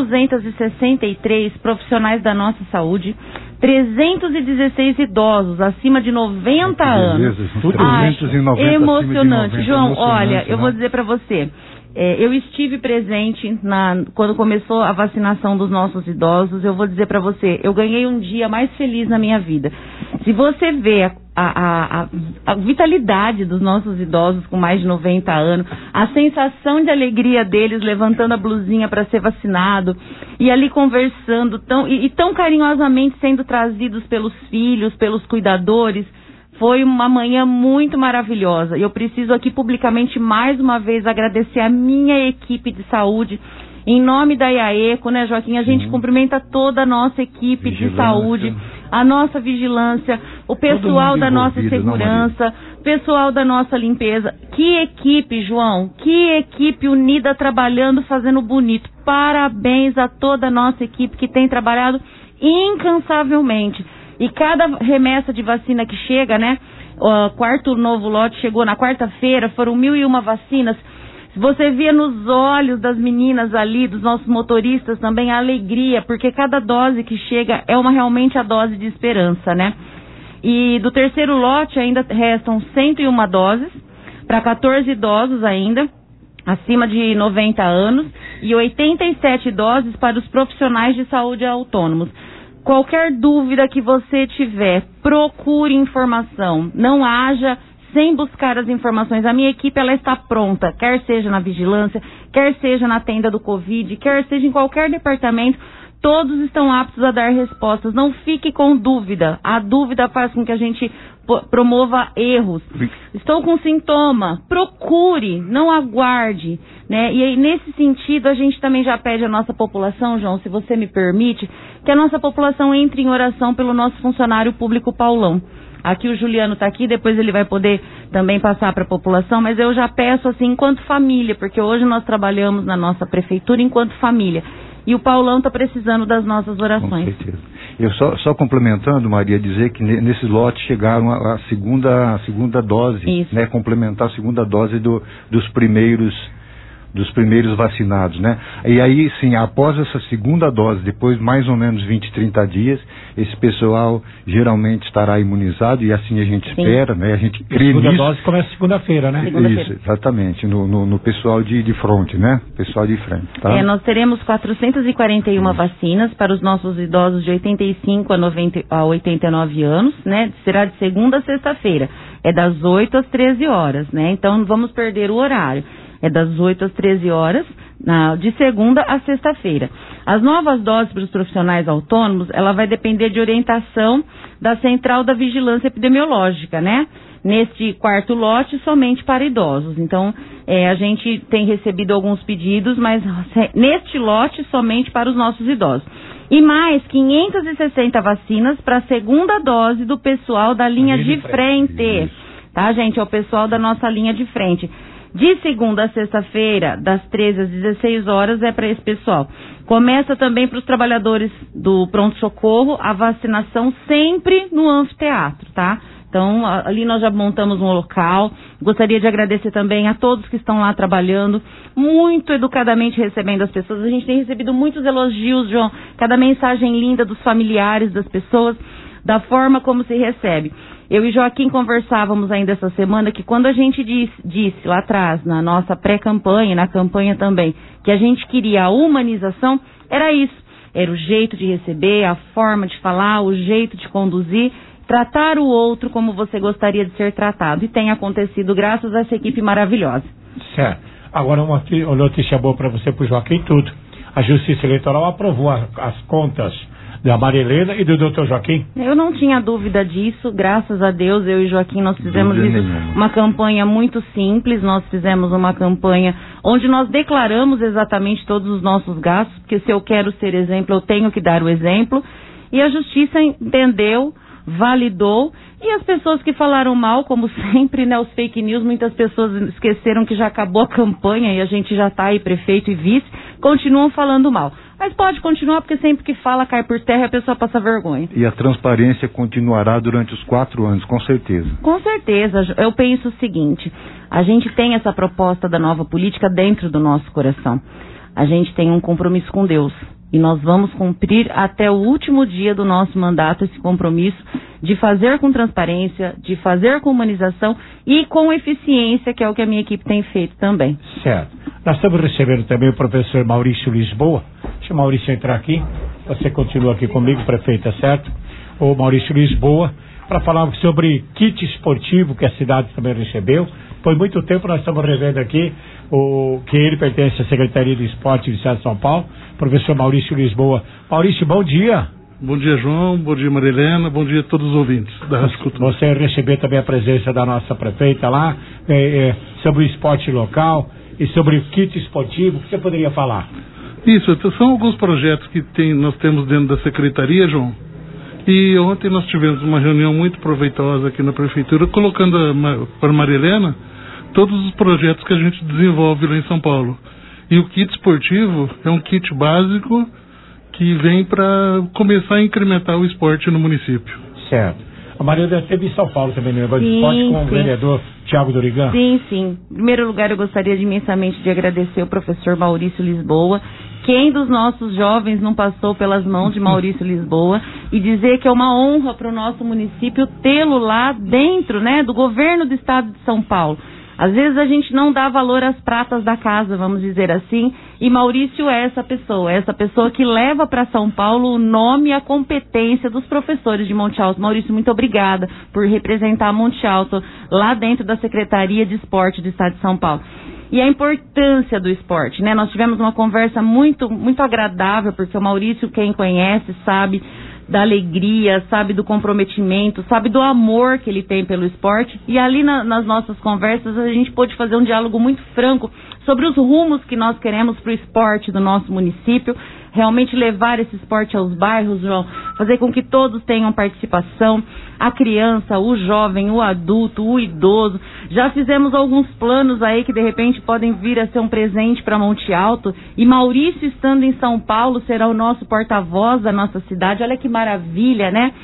[SPEAKER 10] 1.263 profissionais da nossa saúde, 316 idosos acima de 90 anos.
[SPEAKER 14] Tudo 390
[SPEAKER 10] emocionante. João,
[SPEAKER 14] emocionante,
[SPEAKER 10] olha,
[SPEAKER 14] né?
[SPEAKER 10] eu vou dizer para você. Eu estive presente quando começou a vacinação dos nossos idosos. Eu vou dizer para você, eu ganhei um dia mais feliz na minha vida. Se você vê a vitalidade dos nossos idosos com mais de 90 anos, a sensação de alegria deles levantando a blusinha para ser vacinado e ali conversando tão carinhosamente sendo trazidos pelos filhos, pelos cuidadores. Foi uma manhã muito maravilhosa. Eu preciso aqui publicamente mais uma vez agradecer a minha equipe de saúde. Em nome da IAECO, né, Joaquim? A gente cumprimenta toda a nossa equipe de saúde, a nossa vigilância, o pessoal da nossa segurança, o pessoal da nossa limpeza. Que equipe, João? Que equipe unida trabalhando, fazendo bonito. Parabéns a toda a nossa equipe que tem trabalhado incansavelmente. E cada remessa de vacina que chega, né? O quarto novo lote chegou na quarta-feira, foram 1.001 vacinas. Você via nos olhos das meninas ali, dos nossos motoristas também, a alegria, porque cada dose que chega é realmente a dose de esperança, né? E do terceiro lote ainda restam 101 doses, para 14 idosos ainda, acima de 90 anos, e 87 doses para os profissionais de saúde autônomos. Qualquer dúvida que você tiver, procure informação. Não haja sem buscar as informações. A minha equipe ela está pronta, quer seja na vigilância, quer seja na tenda do Covid, quer seja em qualquer departamento. Todos estão aptos a dar respostas. Não fique com dúvida. A dúvida faz com que a gente promova erros. Estou com sintoma. Procure, não aguarde, né? E aí, nesse sentido, a gente também já pede à nossa população, João, se você me permite, que a nossa população entre em oração pelo nosso funcionário público Paulão. Aqui o Juliano está aqui, depois ele vai poder também passar para a população, mas eu já peço assim, enquanto família, porque hoje nós trabalhamos na nossa prefeitura enquanto família. E o Paulão está precisando das nossas orações. Com certeza.
[SPEAKER 14] Eu só complementando, Maria, dizer que nesses lotes chegaram a segunda dose, né? Complementar a segunda dose dos primeiros vacinados, né? E aí, sim, após essa segunda dose, depois mais ou menos 20, 30 dias, esse pessoal geralmente estará imunizado e assim a gente espera, né? A gente crê nisso. A segunda dose
[SPEAKER 2] começa segunda-feira, né?
[SPEAKER 14] Isso, exatamente, no pessoal de frente, né? Pessoal de frente, tá?
[SPEAKER 10] Nós teremos 441 vacinas para os nossos idosos de 85 a 89 anos, né? Será de segunda a sexta-feira. É das 8 às 13 horas, né? Então não vamos perder o horário. É das 8 às 13 horas, de segunda a sexta-feira. As novas doses para os profissionais autônomos, ela vai depender de orientação da Central da Vigilância Epidemiológica, né? Neste quarto lote, somente para idosos. Então, a gente tem recebido alguns pedidos, mas neste lote, somente para os nossos idosos. E mais 560 vacinas para a segunda dose do pessoal da linha de frente. Tá, gente? É o pessoal da nossa linha de frente. De segunda a sexta-feira, das 13 às 16 horas, é para esse pessoal. Começa também para os trabalhadores do pronto-socorro a vacinação sempre no anfiteatro, tá? Então, ali nós já montamos um local. Gostaria de agradecer também a todos que estão lá trabalhando, muito educadamente recebendo as pessoas. A gente tem recebido muitos elogios, João, cada mensagem linda dos familiares das pessoas, da forma como se recebe. Eu e Joaquim conversávamos ainda essa semana que quando a gente disse lá atrás, na nossa pré-campanha, na campanha também, que a gente queria a humanização, era isso. Era o jeito de receber, a forma de falar, o jeito de conduzir, tratar o outro como você gostaria de ser tratado. E tem acontecido graças a essa equipe maravilhosa.
[SPEAKER 2] Certo. Agora uma notícia boa para você, para o Joaquim, tudo. A Justiça Eleitoral aprovou as contas da Marilena e do Dr. Joaquim.
[SPEAKER 10] Eu não tinha dúvida disso, graças a Deus, eu e Joaquim, nós fizemos uma campanha muito simples, nós fizemos uma campanha onde nós declaramos exatamente todos os nossos gastos, porque se eu quero ser exemplo, eu tenho que dar o exemplo, e a Justiça entendeu, validou, e as pessoas que falaram mal, como sempre, né, os fake news, muitas pessoas esqueceram que já acabou a campanha e a gente já está aí, prefeito e vice, continuam falando mal. Mas pode continuar, porque sempre que fala, cai por terra e a pessoa passa vergonha.
[SPEAKER 14] E a transparência continuará durante os 4 anos, com certeza.
[SPEAKER 10] Com certeza. Eu penso o seguinte, a gente tem essa proposta da nova política dentro do nosso coração. A gente tem um compromisso com Deus. E nós vamos cumprir até o último dia do nosso mandato esse compromisso de fazer com transparência, de fazer com humanização e com eficiência, que é o que a minha equipe tem feito também.
[SPEAKER 2] Certo. Nós estamos recebendo também o professor Maurício Lisboa. Deixa o Maurício entrar aqui. Você continua aqui comigo, prefeita, certo? O Maurício Lisboa, para falar sobre kit esportivo que a cidade também recebeu. Por muito tempo nós estamos revendo aqui que ele pertence à Secretaria de Esporte do Estado de São Paulo, professor Maurício Lisboa. Maurício, bom dia.
[SPEAKER 15] Bom dia, João. Bom dia, Marilena. Bom dia a todos os ouvintes da Rádio Cultura.
[SPEAKER 2] Você recebeu também a presença da nossa prefeita lá, sobre o esporte local e sobre o kit esportivo. O que você poderia falar?
[SPEAKER 15] Isso, são alguns projetos que nós temos dentro da Secretaria, João. E ontem nós tivemos uma reunião muito proveitosa aqui na Prefeitura, colocando para Marilena todos os projetos que a gente desenvolve lá em São Paulo. E o kit esportivo é um kit básico que vem para começar a incrementar o esporte no município.
[SPEAKER 2] Certo. A Marilena esteve em São Paulo também no negócio de esporte com o vereador Thiago Dorigan.
[SPEAKER 10] Sim, sim. Em primeiro lugar, eu gostaria imensamente de agradecer o professor Maurício Lisboa. Quem dos nossos jovens não passou pelas mãos de Maurício Lisboa, e dizer que é uma honra para o nosso município tê-lo lá dentro, né, do governo do estado de São Paulo. Às vezes a gente não dá valor às pratas da casa, vamos dizer assim, e Maurício é essa pessoa que leva para São Paulo o nome e a competência dos professores de Monte Alto. Maurício, muito obrigada por representar Monte Alto lá dentro da Secretaria de Esporte do Estado de São Paulo. E a importância do esporte, né? Nós tivemos uma conversa muito, muito agradável, porque o Maurício, quem conhece, sabe da alegria, sabe do comprometimento, sabe do amor que ele tem pelo esporte. E ali nas nossas conversas a gente pôde fazer um diálogo muito franco sobre os rumos que nós queremos para o esporte do nosso município, realmente levar esse esporte aos bairros, João, fazer com que todos tenham participação, a criança, o jovem, o adulto, o idoso. Já fizemos alguns planos aí que de repente podem vir a ser um presente para Monte Alto, e Maurício, estando em São Paulo, será o nosso porta-voz da nossa cidade. Olha que maravilha, né?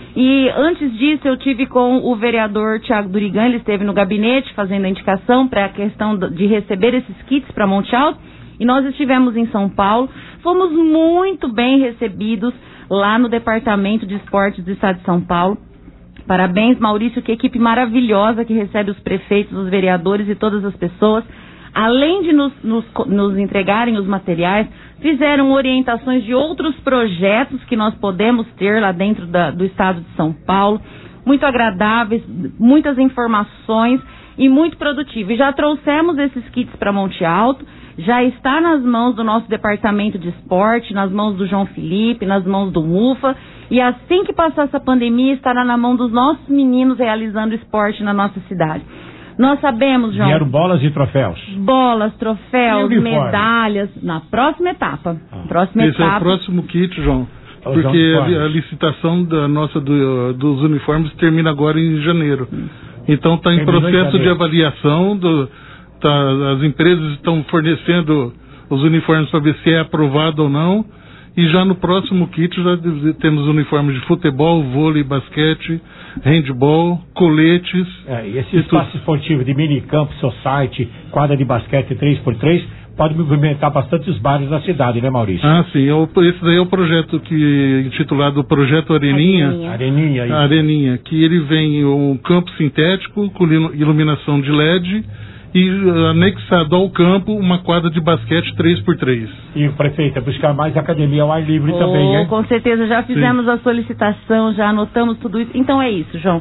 [SPEAKER 10] E antes disso eu tive com o vereador Thiago Dorigan, ele esteve no gabinete fazendo a indicação para a questão de receber esses kits para Monte Alto, e nós estivemos em São Paulo, fomos muito bem recebidos lá no Departamento de Esportes do Estado de São Paulo. Parabéns, Maurício, que equipe maravilhosa que recebe os prefeitos, os vereadores e todas as pessoas. Além de nos entregarem os materiais, fizeram orientações de outros projetos que nós podemos ter lá dentro do Estado de São Paulo, muito agradáveis, muitas informações e muito produtivo. E já trouxemos esses kits para Monte Alto, já está nas mãos do nosso departamento de esporte, nas mãos do João Felipe, nas mãos do Mufa, e assim que passar essa pandemia estará na mão dos nossos meninos realizando esporte na nossa cidade. Nós sabemos, João...
[SPEAKER 2] Vieram bolas e troféus.
[SPEAKER 10] Bolas, troféus, medalhas, na próxima etapa.
[SPEAKER 15] Esse é o próximo kit, João. Porque a licitação dos uniformes termina agora em janeiro. Então está em processo de avaliação as empresas estão fornecendo os uniformes para ver se é aprovado ou não. E já no próximo kit já temos uniformes de futebol, vôlei, basquete, handball, coletes.
[SPEAKER 2] E esse espaço esportivo de minicampo, society, quadra de basquete 3x3, pode movimentar bastante os bairros da cidade, né, Maurício?
[SPEAKER 15] Sim. Esse daí é o projeto intitulado Projeto Areninha. Areninha, que ele vem um campo sintético com iluminação de LED e anexado ao campo uma quadra de basquete 3x3.
[SPEAKER 2] E o prefeito, buscar mais academia ao ar livre também, hein?
[SPEAKER 10] Com certeza, já fizemos a solicitação, já anotamos tudo isso. Então é isso, João.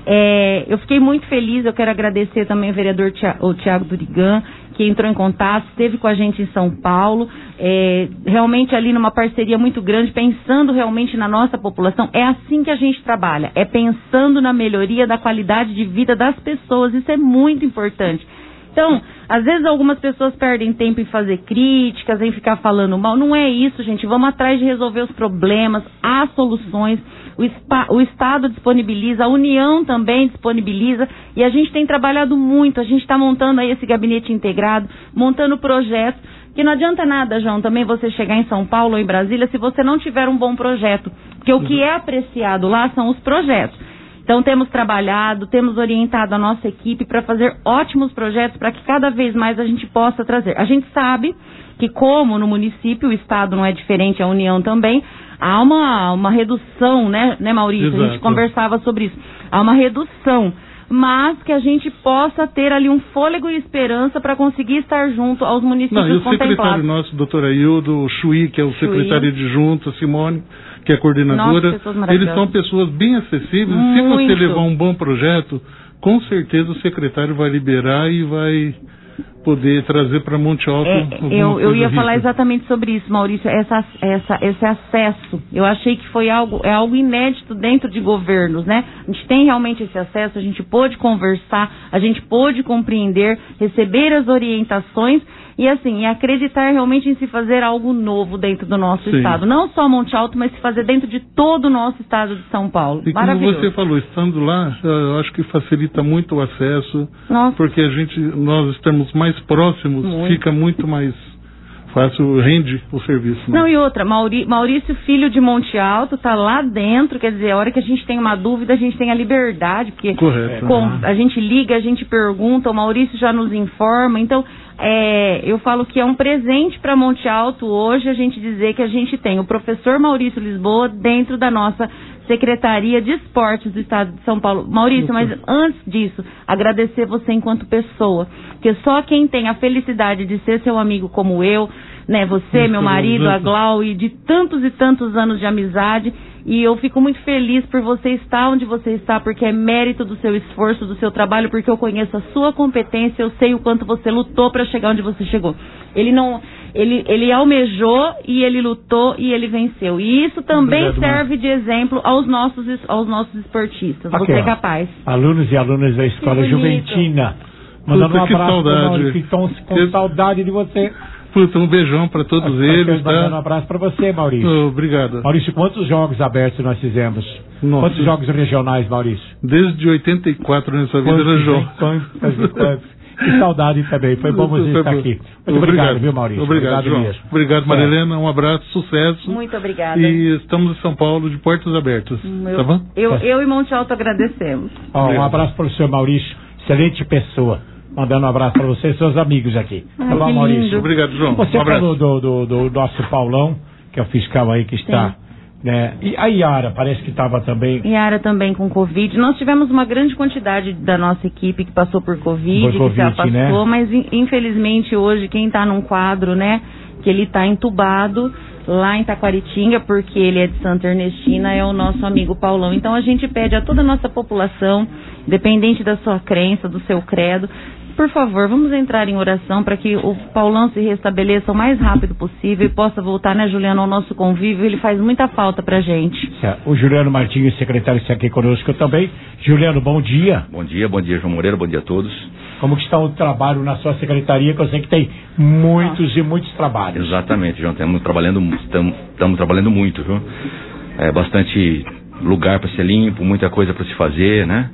[SPEAKER 10] Eu fiquei muito feliz, eu quero agradecer também o vereador Tiago Durigan, que entrou em contato, esteve com a gente em São Paulo, realmente ali numa parceria muito grande, pensando realmente na nossa população. É assim que a gente trabalha, é pensando na melhoria da qualidade de vida das pessoas, isso é muito importante. Então, às vezes algumas pessoas perdem tempo em fazer críticas, em ficar falando mal. Não é isso, gente. Vamos atrás de resolver os problemas, há soluções. O Estado disponibiliza, a União também disponibiliza. E a gente tem trabalhado muito. A gente está montando aí esse gabinete integrado, montando projetos. Que não adianta nada, João, também você chegar em São Paulo ou em Brasília se você não tiver um bom projeto. Porque o que é apreciado lá são os projetos. Então, temos trabalhado, temos orientado a nossa equipe para fazer ótimos projetos para que cada vez mais a gente possa trazer. A gente sabe que, como no município, o Estado não é diferente, a União também, há uma redução, né, Maurício? Exato. A gente conversava sobre isso. Há uma redução, mas que a gente possa ter ali um fôlego e esperança para conseguir estar junto aos municípios contemplados.
[SPEAKER 15] E o secretário nosso, doutor Aildo, o Chuí, que é o secretário adjunto, a Simone, que é a coordenadora, eles são pessoas bem acessíveis. Muito. Se você levar um bom projeto, com certeza o secretário vai liberar e vai poder trazer para Monte Alto.
[SPEAKER 10] Eu ia falar exatamente sobre isso, Maurício, esse acesso. Eu achei que foi algo inédito dentro de governos, né? A gente tem realmente esse acesso, a gente pôde conversar, a gente pôde compreender, receber as orientações e assim, acreditar realmente em se fazer algo novo dentro do nosso estado. Não só Monte Alto, mas se fazer dentro de todo o nosso estado de São Paulo.
[SPEAKER 15] E como você falou, estando lá, eu acho que facilita muito o acesso, porque nós estamos mais próximos, fica muito mais fácil, rende o serviço.
[SPEAKER 10] Não, e outra, Maurício, filho de Monte Alto, tá lá dentro, quer dizer, a hora que a gente tem uma dúvida, a gente tem a liberdade, porque a gente liga, a gente pergunta, o Maurício já nos informa, então eu falo que é um presente para Monte Alto hoje a gente dizer que a gente tem o professor Maurício Lisboa dentro da nossa Secretaria de Esportes do Estado de São Paulo. Maurício, mas antes disso, agradecer você enquanto pessoa, porque só quem tem a felicidade de ser seu amigo como eu, né, você, meu marido, a Glau, e de tantos e tantos anos de amizade, e eu fico muito feliz por você estar onde você está, porque é mérito do seu esforço, do seu trabalho, porque eu conheço a sua competência, eu sei o quanto você lutou para chegar onde você chegou. Ele almejou e ele lutou e ele venceu. E isso também serve de exemplo aos nossos esportistas. Você é capaz.
[SPEAKER 2] Alunos e alunas da Escola Juventina. Mandando um abraço para nós que estão com saudade de você.
[SPEAKER 15] Um beijão para todos eles.
[SPEAKER 2] Um abraço para você, Maurício.
[SPEAKER 15] Obrigado.
[SPEAKER 2] Maurício, quantos jogos abertos nós fizemos? Quantos jogos regionais, Maurício?
[SPEAKER 15] Desde 84 nessa vida era jogo.
[SPEAKER 2] Que saudade também. Foi bom você estar aqui. Muito obrigado, viu, Maurício?
[SPEAKER 15] Obrigado João. Mesmo. Obrigado, Marilena. Um abraço, sucesso.
[SPEAKER 10] Muito obrigada.
[SPEAKER 15] E estamos em São Paulo de portas abertas. Tá bom?
[SPEAKER 10] Eu e Monte Alto agradecemos.
[SPEAKER 2] Um abraço para o senhor Maurício. Excelente pessoa. Mandando um abraço para você e seus amigos aqui. Tá bom, Maurício?
[SPEAKER 15] Obrigado, João.
[SPEAKER 2] Você falou do nosso Paulão, que é o fiscal aí que está, né? E a Iara, parece que estava também.
[SPEAKER 10] Iara também com Covid. Nós tivemos uma grande quantidade da nossa equipe que passou por Covid, que se afastou, né? Mas infelizmente hoje quem está num quadro, né, que ele está entubado lá em Taquaritinga, porque ele é de Santa Ernestina, é o nosso amigo Paulão. Então a gente pede a toda a nossa população, independente da sua crença, do seu credo, por favor, vamos entrar em oração para que o Paulão se restabeleça o mais rápido possível e possa voltar, né, Juliano, ao nosso convívio. Ele faz muita falta pra gente.
[SPEAKER 2] O Juliano Martins, secretário, está aqui conosco também. Juliano, bom dia.
[SPEAKER 16] Bom dia, João Moreira, bom dia a todos.
[SPEAKER 2] Como que está o trabalho na sua secretaria, que eu sei que tem muitos e muitos trabalhos.
[SPEAKER 16] Exatamente, João, estamos trabalhando muito, viu? Bastante lugar para ser limpo, muita coisa para se fazer, né?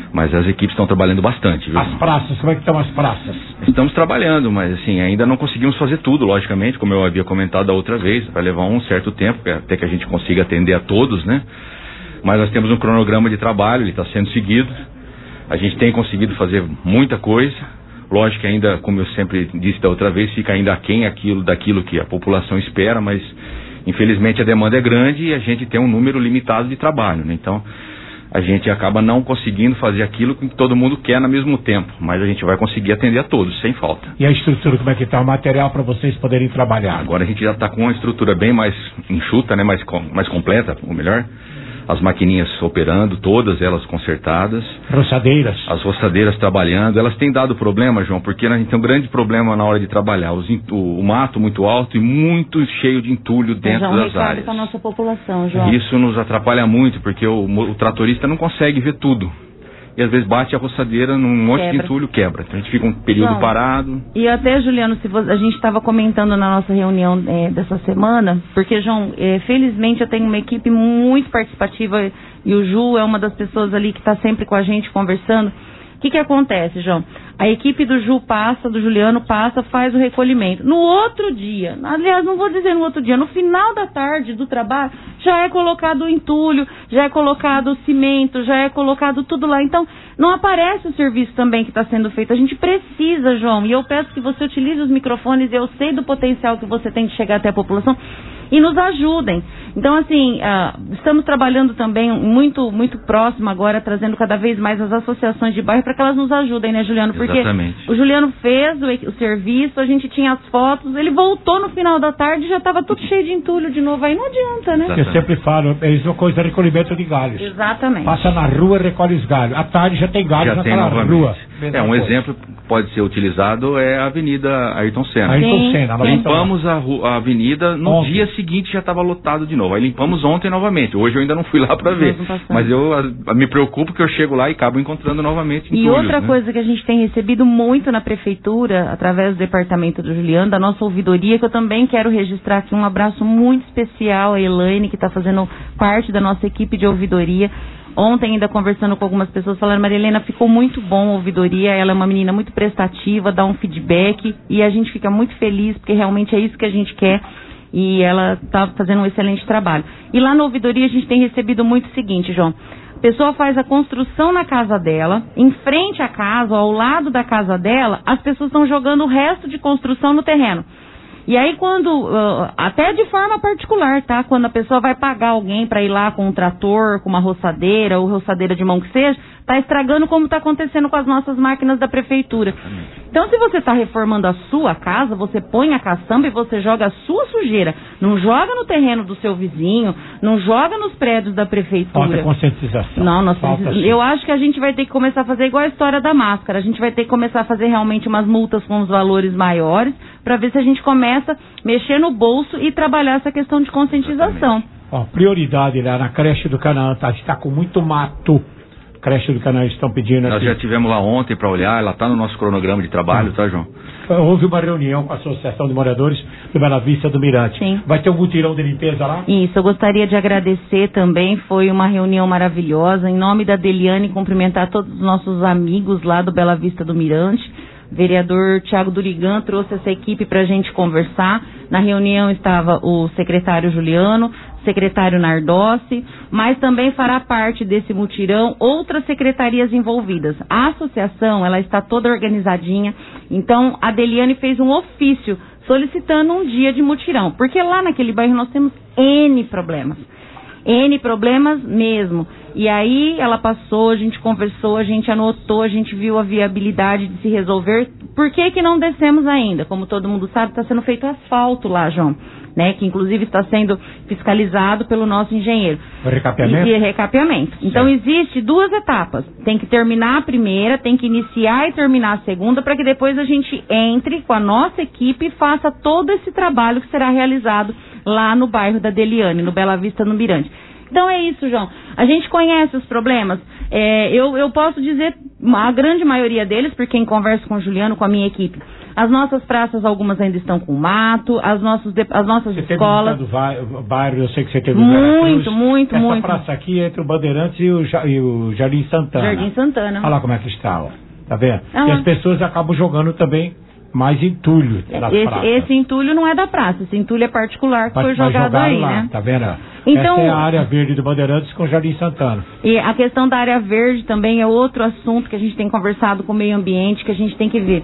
[SPEAKER 16] Mas as equipes estão trabalhando bastante, viu?
[SPEAKER 2] As praças, como é que estão as praças?
[SPEAKER 16] Estamos trabalhando, mas assim, ainda não conseguimos fazer tudo, logicamente, como eu havia comentado da outra vez, vai levar um certo tempo, até que a gente consiga atender a todos, né? Mas nós temos um cronograma de trabalho, ele está sendo seguido, a gente tem conseguido fazer muita coisa, lógico que ainda, como eu sempre disse da outra vez, fica ainda aquém daquilo que a população espera, mas infelizmente a demanda é grande e a gente tem um número limitado de trabalho, né? Então a gente acaba não conseguindo fazer aquilo que todo mundo quer no mesmo tempo, mas a gente vai conseguir atender a todos, sem falta.
[SPEAKER 2] E a estrutura, como é que está? O material para vocês poderem trabalhar?
[SPEAKER 16] Agora a gente já está com uma estrutura bem mais enxuta, né? mais completa, ou melhor. As maquininhas operando, todas elas consertadas.
[SPEAKER 2] Roçadeiras.
[SPEAKER 16] As roçadeiras trabalhando. Elas têm dado problema, João, porque a gente tem um grande problema na hora de trabalhar. O mato muito alto e muito cheio de entulho dentro das áreas.
[SPEAKER 10] Com a nossa população, João.
[SPEAKER 16] Isso nos atrapalha muito, porque o tratorista não consegue ver tudo. E às vezes bate a roçadeira num monte de entulho, quebra. Então a gente fica um período parado.
[SPEAKER 10] E até, Juliano, a gente estava comentando na nossa reunião dessa semana, porque, João, felizmente eu tenho uma equipe muito participativa e o Ju é uma das pessoas ali que está sempre com a gente conversando. O que acontece, João? A equipe do Ju passa, do Juliano passa, faz o recolhimento. No outro dia, aliás, não vou dizer no outro dia, no final da tarde do trabalho, já é colocado o entulho, já é colocado o cimento, já é colocado tudo lá. Então, não aparece o serviço também que está sendo feito. A gente precisa, João, e eu peço que você utilize os microfones, eu sei do potencial que você tem de chegar até a população, e nos ajudem. Então, assim, estamos trabalhando também muito, muito próximo agora, trazendo cada vez mais as associações de bairro para que elas nos ajudem, né, Juliano? Porque o Juliano fez o serviço, a gente tinha as fotos, ele voltou no final da tarde e já estava tudo cheio de entulho de novo, aí não adianta, né?
[SPEAKER 2] Eu sempre falo, é uma coisa, recolhimento de galhos.
[SPEAKER 10] Exatamente.
[SPEAKER 2] Passa na rua, recolhe os galhos. À tarde já tem galhos naquela rua.
[SPEAKER 16] Um exemplo pode ser utilizado é a Avenida Ayrton Senna.
[SPEAKER 2] Ayrton Senna.
[SPEAKER 16] Limpamos a avenida, no dia seguinte já estava lotado de novo. Aí limpamos ontem novamente. Hoje eu ainda não fui lá para ver. Mas eu me preocupo que eu chego lá e acabo encontrando novamente entulhos.
[SPEAKER 10] E outra coisa que a gente tem recebido muito na prefeitura, através do departamento do Juliano, da nossa ouvidoria, que eu também quero registrar aqui um abraço muito especial à Elaine, que está fazendo parte da nossa equipe de ouvidoria. Ontem, ainda conversando com algumas pessoas, falaram: Maria Helena, ficou muito bom a ouvidoria, ela é uma menina muito prestativa, dá um feedback, e a gente fica muito feliz, porque realmente é isso que a gente quer, e ela está fazendo um excelente trabalho. E lá na ouvidoria a gente tem recebido muito o seguinte, João: a pessoa faz a construção na casa dela, em frente à casa, ao lado da casa dela, as pessoas estão jogando o resto de construção no terreno. E aí quando, até de forma particular, tá? Quando a pessoa vai pagar alguém para ir lá com um trator, com uma roçadeira ou roçadeira de mão que seja, tá estragando como está acontecendo com as nossas máquinas da prefeitura. Então, se você está reformando a sua casa, você põe a caçamba e você joga a sua sujeira. Não joga no terreno do seu vizinho, não joga nos prédios da prefeitura.
[SPEAKER 2] Falta conscientização.
[SPEAKER 10] Não, eu acho que a gente vai ter que começar a fazer igual a história da máscara. A gente vai ter que começar a fazer realmente umas multas com os valores maiores, para ver se a gente começa a mexer no bolso e trabalhar essa questão de conscientização.
[SPEAKER 2] Ó, prioridade lá na creche do Canaã, tá? Está com muito mato. Creche do Canaã estão pedindo aqui.
[SPEAKER 16] Nós já tivemos lá ontem para olhar, ela está no nosso cronograma de trabalho, tá, João?
[SPEAKER 2] Houve uma reunião com a Associação de Moradores do Bela Vista do Mirante.
[SPEAKER 10] Sim.
[SPEAKER 2] Vai ter um mutirão de limpeza lá?
[SPEAKER 10] Isso, eu gostaria de agradecer também, foi uma reunião maravilhosa. Em nome da Deliane, cumprimentar todos os nossos amigos lá do Bela Vista do Mirante. O vereador Tiago Durigan trouxe essa equipe para a gente conversar. Na reunião estava o secretário Juliano, secretário Nardossi, mas também fará parte desse mutirão outras secretarias envolvidas. A associação, ela está toda organizadinha, então a Deliane fez um ofício solicitando um dia de mutirão, porque lá naquele bairro nós temos N problemas mesmo. E aí ela passou, a gente conversou, a gente anotou, a gente viu a viabilidade de se resolver. Por que não descemos ainda? Como todo mundo sabe, está sendo feito asfalto lá, João, né? Que inclusive está sendo fiscalizado pelo nosso engenheiro.
[SPEAKER 2] Recapeamento?
[SPEAKER 10] E recapeamento. Então existe duas etapas. Tem que terminar a primeira, tem que iniciar e terminar a segunda, para que depois a gente entre com a nossa equipe e faça todo esse trabalho que será realizado lá no bairro da Deliane, no Bela Vista, no Mirante. Então é isso, João. A gente conhece os problemas. Eu posso dizer a grande maioria deles, porque quem conversa com o Juliano, com a minha equipe, As nossas praças, algumas ainda estão com mato, as nossas escolas...
[SPEAKER 2] Você teve bairro, eu sei que você teve
[SPEAKER 10] muito.
[SPEAKER 2] Essa praça aqui é entre o Bandeirantes e o Jardim Santana.
[SPEAKER 10] Jardim Santana.
[SPEAKER 2] Olha lá como é que está, ó. Tá vendo? E as pessoas acabam jogando também mais entulho nas praças.
[SPEAKER 10] Esse entulho não é da praça, esse entulho é particular que foi jogado aí,
[SPEAKER 2] lá,
[SPEAKER 10] né?
[SPEAKER 2] Tá vendo?
[SPEAKER 10] Então,
[SPEAKER 2] essa é a área verde do Bandeirantes com o Jardim Santana.
[SPEAKER 10] E a questão da área verde também é outro assunto que a gente tem conversado com o meio ambiente, que a gente tem que ver.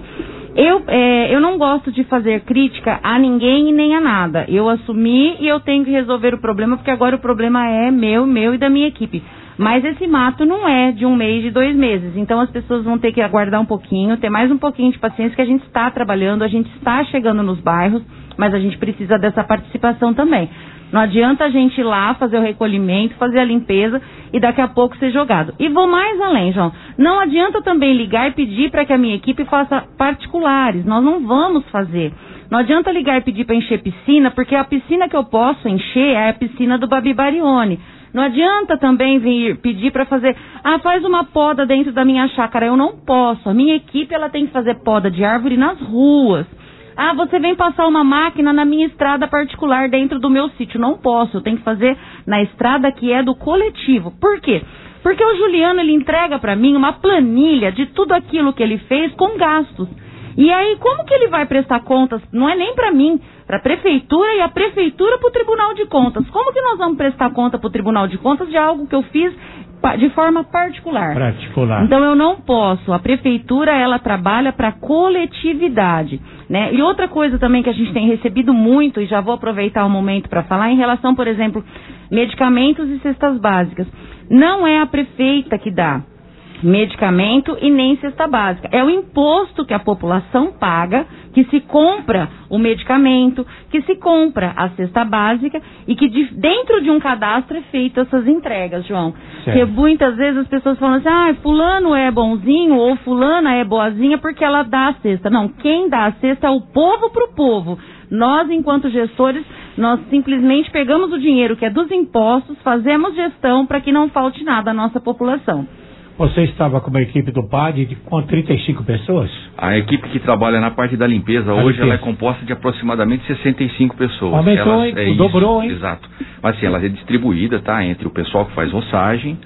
[SPEAKER 10] Eu não gosto de fazer crítica a ninguém e nem a nada. Eu assumi e eu tenho que resolver o problema, porque agora o problema é meu e da minha equipe. Mas esse mato não é de 1 mês, de 2 meses. Então as pessoas vão ter que aguardar um pouquinho, ter mais um pouquinho de paciência, que a gente está trabalhando, a gente está chegando nos bairros, mas a gente precisa dessa participação também. Não adianta a gente ir lá fazer o recolhimento, fazer a limpeza e daqui a pouco ser jogado. E vou mais além, João. Não adianta também ligar e pedir para que a minha equipe faça particulares. Nós não vamos fazer. Não adianta ligar e pedir para encher piscina, porque a piscina que eu posso encher é a piscina do Babi Barione. Não adianta também vir pedir para fazer, faz uma poda dentro da minha chácara. Eu não posso. A minha equipe ela tem que fazer poda de árvore nas ruas. Você vem passar uma máquina na minha estrada particular dentro do meu sítio. Não posso. Eu tenho que fazer na estrada que é do coletivo. Por quê? Porque o Juliano ele entrega para mim uma planilha de tudo aquilo que ele fez com gastos. E aí, como que ele vai prestar contas? Não é nem para mim, para a prefeitura e a prefeitura para o Tribunal de Contas. Como que nós vamos prestar conta para o Tribunal de Contas de algo que eu fiz de forma particular? Então eu não posso. A prefeitura ela trabalha para a coletividade, né? E outra coisa também que a gente tem recebido muito, e já vou aproveitar o momento para falar, em relação, por exemplo, medicamentos e cestas básicas. Não é a prefeita que dá medicamento e nem cesta básica. É o imposto que a população paga, que se compra o medicamento, que se compra a cesta básica e que dentro de um cadastro é feito essas entregas, João. Porque muitas vezes as pessoas falam assim, fulano é bonzinho ou fulana é boazinha porque ela dá a cesta. Não, quem dá a cesta é o povo pro povo. Nós, enquanto gestores, nós simplesmente pegamos o dinheiro que é dos impostos, fazemos gestão para que não falte nada à nossa população.
[SPEAKER 2] Você estava com uma equipe do PAD com 35 pessoas?
[SPEAKER 16] A equipe que trabalha na parte da limpeza hoje ela é composta de aproximadamente 65 pessoas.
[SPEAKER 2] Aumentou, dobrou, hein?
[SPEAKER 16] Exato. Mas assim, ela é distribuída, tá? Entre o pessoal que faz roçagem,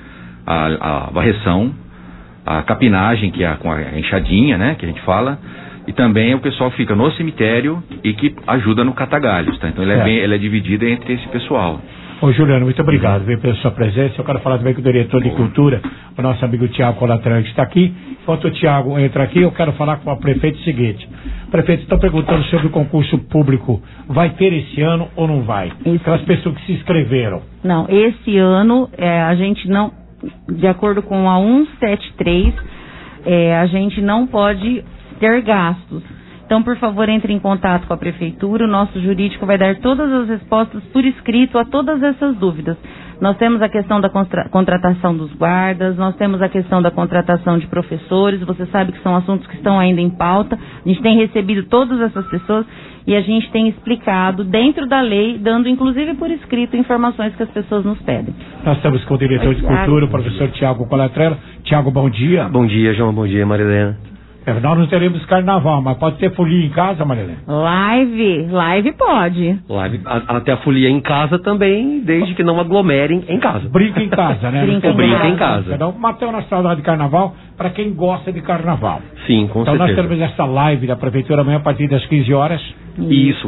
[SPEAKER 16] a varreção, a capinagem, que é com a enxadinha, né? Que a gente fala. E também o pessoal que fica no cemitério e que ajuda no catagalhos, tá? Então ela é dividida entre esse pessoal.
[SPEAKER 2] Ô Juliano, muito obrigado pela sua presença. Eu quero falar também com o diretor de cultura, o nosso amigo Tiago Colatrão, que está aqui. Enquanto o Tiago entra aqui, eu quero falar com a prefeita o seguinte. Prefeito, estão perguntando sobre o concurso público. Vai ter esse ano ou não vai? Aquelas pessoas que se inscreveram.
[SPEAKER 10] Não, esse ano a gente não, de acordo com a 173, a gente não pode ter gastos. Então, por favor, entre em contato com a prefeitura. O nosso jurídico vai dar todas as respostas por escrito a todas essas dúvidas. Nós temos a questão da contratação dos guardas, nós temos a questão da contratação de professores. Você sabe que são assuntos que estão ainda em pauta. A gente tem recebido todas essas pessoas e a gente tem explicado dentro da lei, dando inclusive por escrito informações que as pessoas nos pedem.
[SPEAKER 2] Nós estamos com o diretor de cultura, o professor Tiago Colatrella. Tiago, bom dia.
[SPEAKER 17] Bom dia, João. Bom dia, Marilena.
[SPEAKER 2] Nós não teremos carnaval, mas pode ter folia em casa, Marilene?
[SPEAKER 10] Live pode.
[SPEAKER 17] Até a folia em casa também, desde que não aglomerem em casa.
[SPEAKER 2] Brinca em casa, né?
[SPEAKER 17] Brinca em casa.
[SPEAKER 2] Então, mateu na saudade de carnaval para quem gosta de carnaval.
[SPEAKER 17] Sim, com certeza.
[SPEAKER 2] Então nós temos essa live da prefeitura amanhã a partir das 15 horas.
[SPEAKER 17] Isso,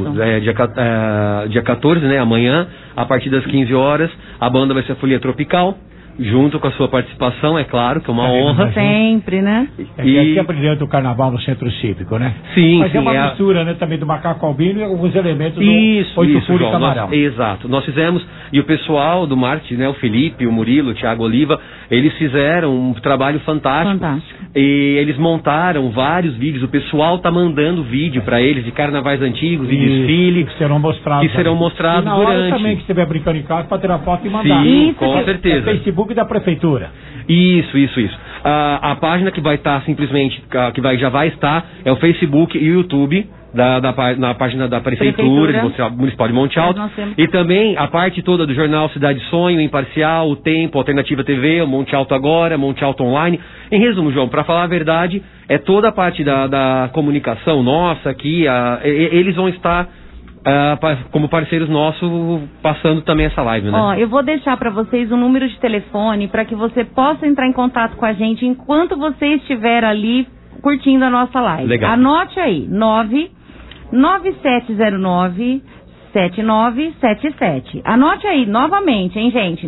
[SPEAKER 17] dia 14, né? Amanhã, a partir das 15 horas, a banda vai ser a Folia Tropical. Junto com a sua participação, é claro, que é uma honra.
[SPEAKER 10] Sempre, né?
[SPEAKER 2] E sempre dentro do carnaval no centro cívico, né?
[SPEAKER 17] Sim,
[SPEAKER 2] mas é uma mistura, né, também do macaco albino e alguns elementos do Oito Furo e Camarão.
[SPEAKER 17] Exato. Nós fizemos, e o pessoal do marketing, né, o Felipe, o Murilo, o Thiago Oliva, eles fizeram um trabalho fantástico. E eles montaram vários vídeos, o pessoal tá mandando vídeo para eles de carnavais antigos, de desfile.
[SPEAKER 2] Que serão mostrados.
[SPEAKER 17] E na
[SPEAKER 2] hora também que estiver brincando em casa para tirar foto e mandar.
[SPEAKER 17] Sim, com certeza.
[SPEAKER 2] Facebook da prefeitura.
[SPEAKER 17] Isso. A página que vai estar simplesmente, já vai estar, é o Facebook e o YouTube, na página da Prefeitura Municipal de Monte Alto. E também a parte toda do jornal Cidade Sonho, Imparcial, O Tempo, Alternativa TV, Monte Alto Agora, Monte Alto Online. Em resumo, João, para falar a verdade, é toda a parte da comunicação nossa aqui, eles vão estar como parceiros nossos passando também essa live, né?
[SPEAKER 10] Ó, eu vou deixar para vocês um número de telefone para que você possa entrar em contato com a gente enquanto você estiver ali curtindo a nossa live.
[SPEAKER 17] Legal.
[SPEAKER 10] Anote aí, 99709-7977. Anote aí, novamente, hein, gente?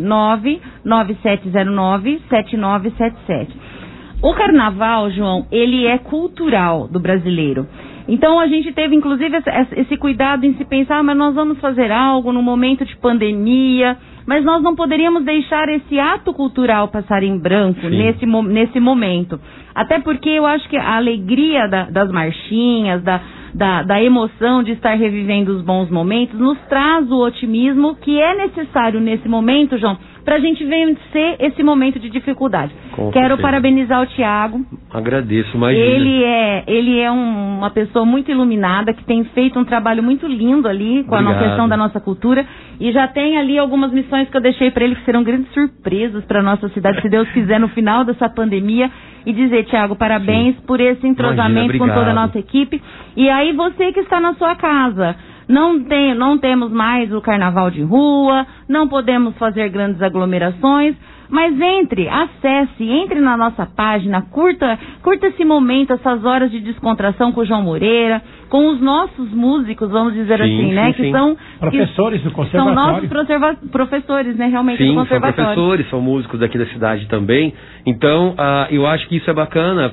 [SPEAKER 10] 99709-7977. O carnaval, João, ele é cultural do brasileiro. Então a gente teve, inclusive, esse cuidado em se pensar, mas nós vamos fazer algo no momento de pandemia, mas nós não poderíamos deixar esse ato cultural passar em branco nesse momento. Até porque eu acho que a alegria das marchinhas, da emoção de estar revivendo os bons momentos, nos traz o otimismo que é necessário nesse momento, João, para a gente vencer esse momento de dificuldade. Quero parabenizar o Tiago.
[SPEAKER 17] Agradeço, imagina.
[SPEAKER 10] Ele é uma pessoa muito iluminada, que tem feito um trabalho muito lindo ali com a questão da nossa cultura, e já tem ali algumas missões que eu deixei para ele, que serão grandes surpresas para a nossa cidade, se Deus quiser, no final dessa pandemia. E dizer, Tiago, parabéns por esse entrosamento com toda a nossa equipe. E aí você que está na sua casa, não temos mais o carnaval de rua, não podemos fazer grandes aglomerações, mas entre na nossa página, curta esse momento, essas horas de descontração com o João Moreira, com os nossos músicos, vamos dizer assim, né? Que são
[SPEAKER 2] professores do conservatório.
[SPEAKER 10] São nossos professores, né? Realmente do conservatório.
[SPEAKER 17] São professores, são músicos daqui da cidade também. Então, eu acho que isso é bacana.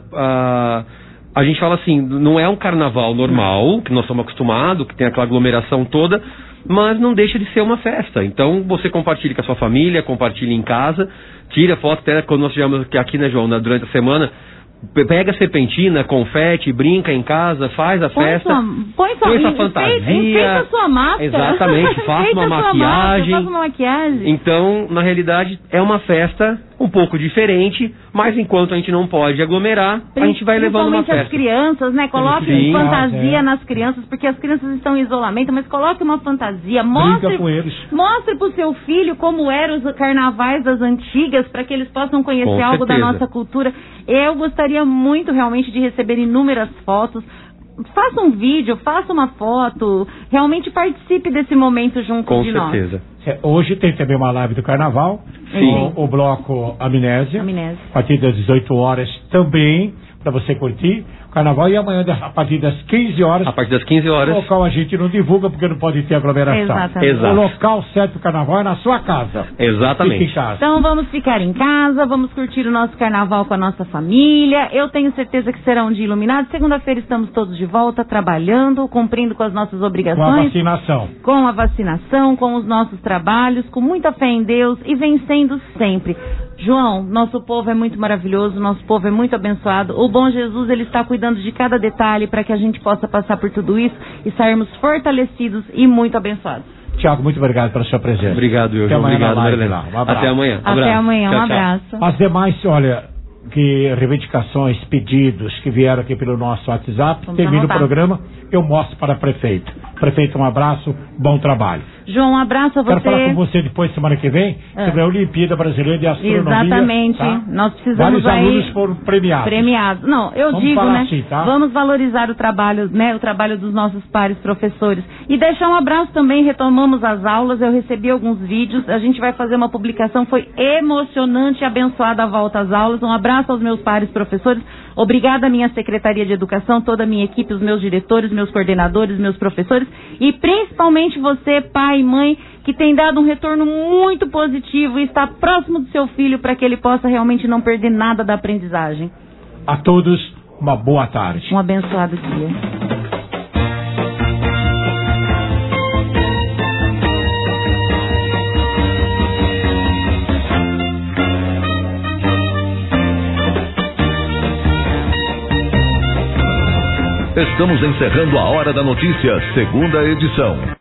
[SPEAKER 17] A gente fala assim, não é um carnaval normal, que nós estamos acostumados, que tem aquela aglomeração toda, mas não deixa de ser uma festa. Então você compartilha com a sua família, compartilha em casa, tira foto, até quando nós tivemos aqui, né, João, durante a semana, pega serpentina, confete, brinca em casa, faz a festa, põe sua fantasia,
[SPEAKER 10] enfeita sua máscara.
[SPEAKER 17] Exatamente, faça uma maquiagem. Então, na realidade, é uma festa um pouco diferente, mas enquanto a gente não pode aglomerar, a gente vai levando uma festa.
[SPEAKER 10] Principalmente as crianças, né? Coloque fantasia nas crianças, porque as crianças estão em isolamento, mas coloque uma fantasia, mostre pro seu filho como eram os carnavais das antigas, para que eles possam conhecer algo da nossa cultura. Eu gostaria muito realmente de receber inúmeras fotos. Faça um vídeo, faça uma foto, realmente participe desse momento junto de nós.
[SPEAKER 17] Com certeza.
[SPEAKER 2] Hoje tem também uma live do carnaval, o bloco Amnésia, a partir das 18 horas também, para você curtir o carnaval, e amanhã a partir das 15 horas.
[SPEAKER 17] A partir das 15 horas.
[SPEAKER 2] O local a gente não divulga porque não pode ter aglomeração.
[SPEAKER 10] Exatamente.
[SPEAKER 2] O local certo do carnaval é na sua casa.
[SPEAKER 17] Exatamente.
[SPEAKER 2] Fique em casa.
[SPEAKER 10] Então vamos ficar em casa, vamos curtir o nosso carnaval com a nossa família. Eu tenho certeza que será um dia iluminado. Segunda-feira estamos todos de volta, trabalhando, cumprindo com as nossas obrigações.
[SPEAKER 2] Com a vacinação.
[SPEAKER 10] Com a vacinação, com os nossos trabalhos, com muita fé em Deus e vencendo sempre. João, nosso povo é muito maravilhoso, nosso povo é muito abençoado. O bom Jesus, ele está cuidando de cada detalhe para que a gente possa passar por tudo isso e sairmos fortalecidos e muito abençoados.
[SPEAKER 2] Tiago, muito obrigado pela sua presença.
[SPEAKER 17] Obrigado, eu. Obrigado, Marilena. Até amanhã.
[SPEAKER 10] Até amanhã, um abraço.
[SPEAKER 2] As demais, olha, que reivindicações, pedidos que vieram aqui pelo nosso WhatsApp, termina o programa, eu mostro para a prefeita. Prefeito, um abraço, bom trabalho.
[SPEAKER 10] João, um abraço a você.
[SPEAKER 2] Quero falar com você depois, semana que vem, sobre a Olimpíada Brasileira de Astronomia.
[SPEAKER 10] Exatamente.
[SPEAKER 2] Tá?
[SPEAKER 10] Nós precisamos
[SPEAKER 2] Vários alunos foram premiados.
[SPEAKER 10] Não, eu
[SPEAKER 2] vamos
[SPEAKER 10] digo, né?
[SPEAKER 2] Assim, tá?
[SPEAKER 10] Vamos valorizar o trabalho, né? O trabalho dos nossos pares professores. E deixar um abraço também, retomamos as aulas, eu recebi alguns vídeos, a gente vai fazer uma publicação, foi emocionante e abençoada a volta às aulas. Um abraço aos meus pares professores. Obrigada à minha Secretaria de Educação, toda a minha equipe, os meus diretores, meus coordenadores, meus professores e principalmente você, pai e mãe, que tem dado um retorno muito positivo e está próximo do seu filho para que ele possa realmente não perder nada da aprendizagem.
[SPEAKER 2] A todos, uma boa tarde.
[SPEAKER 10] Um abençoado dia.
[SPEAKER 1] Estamos encerrando a Hora da Notícia, segunda edição.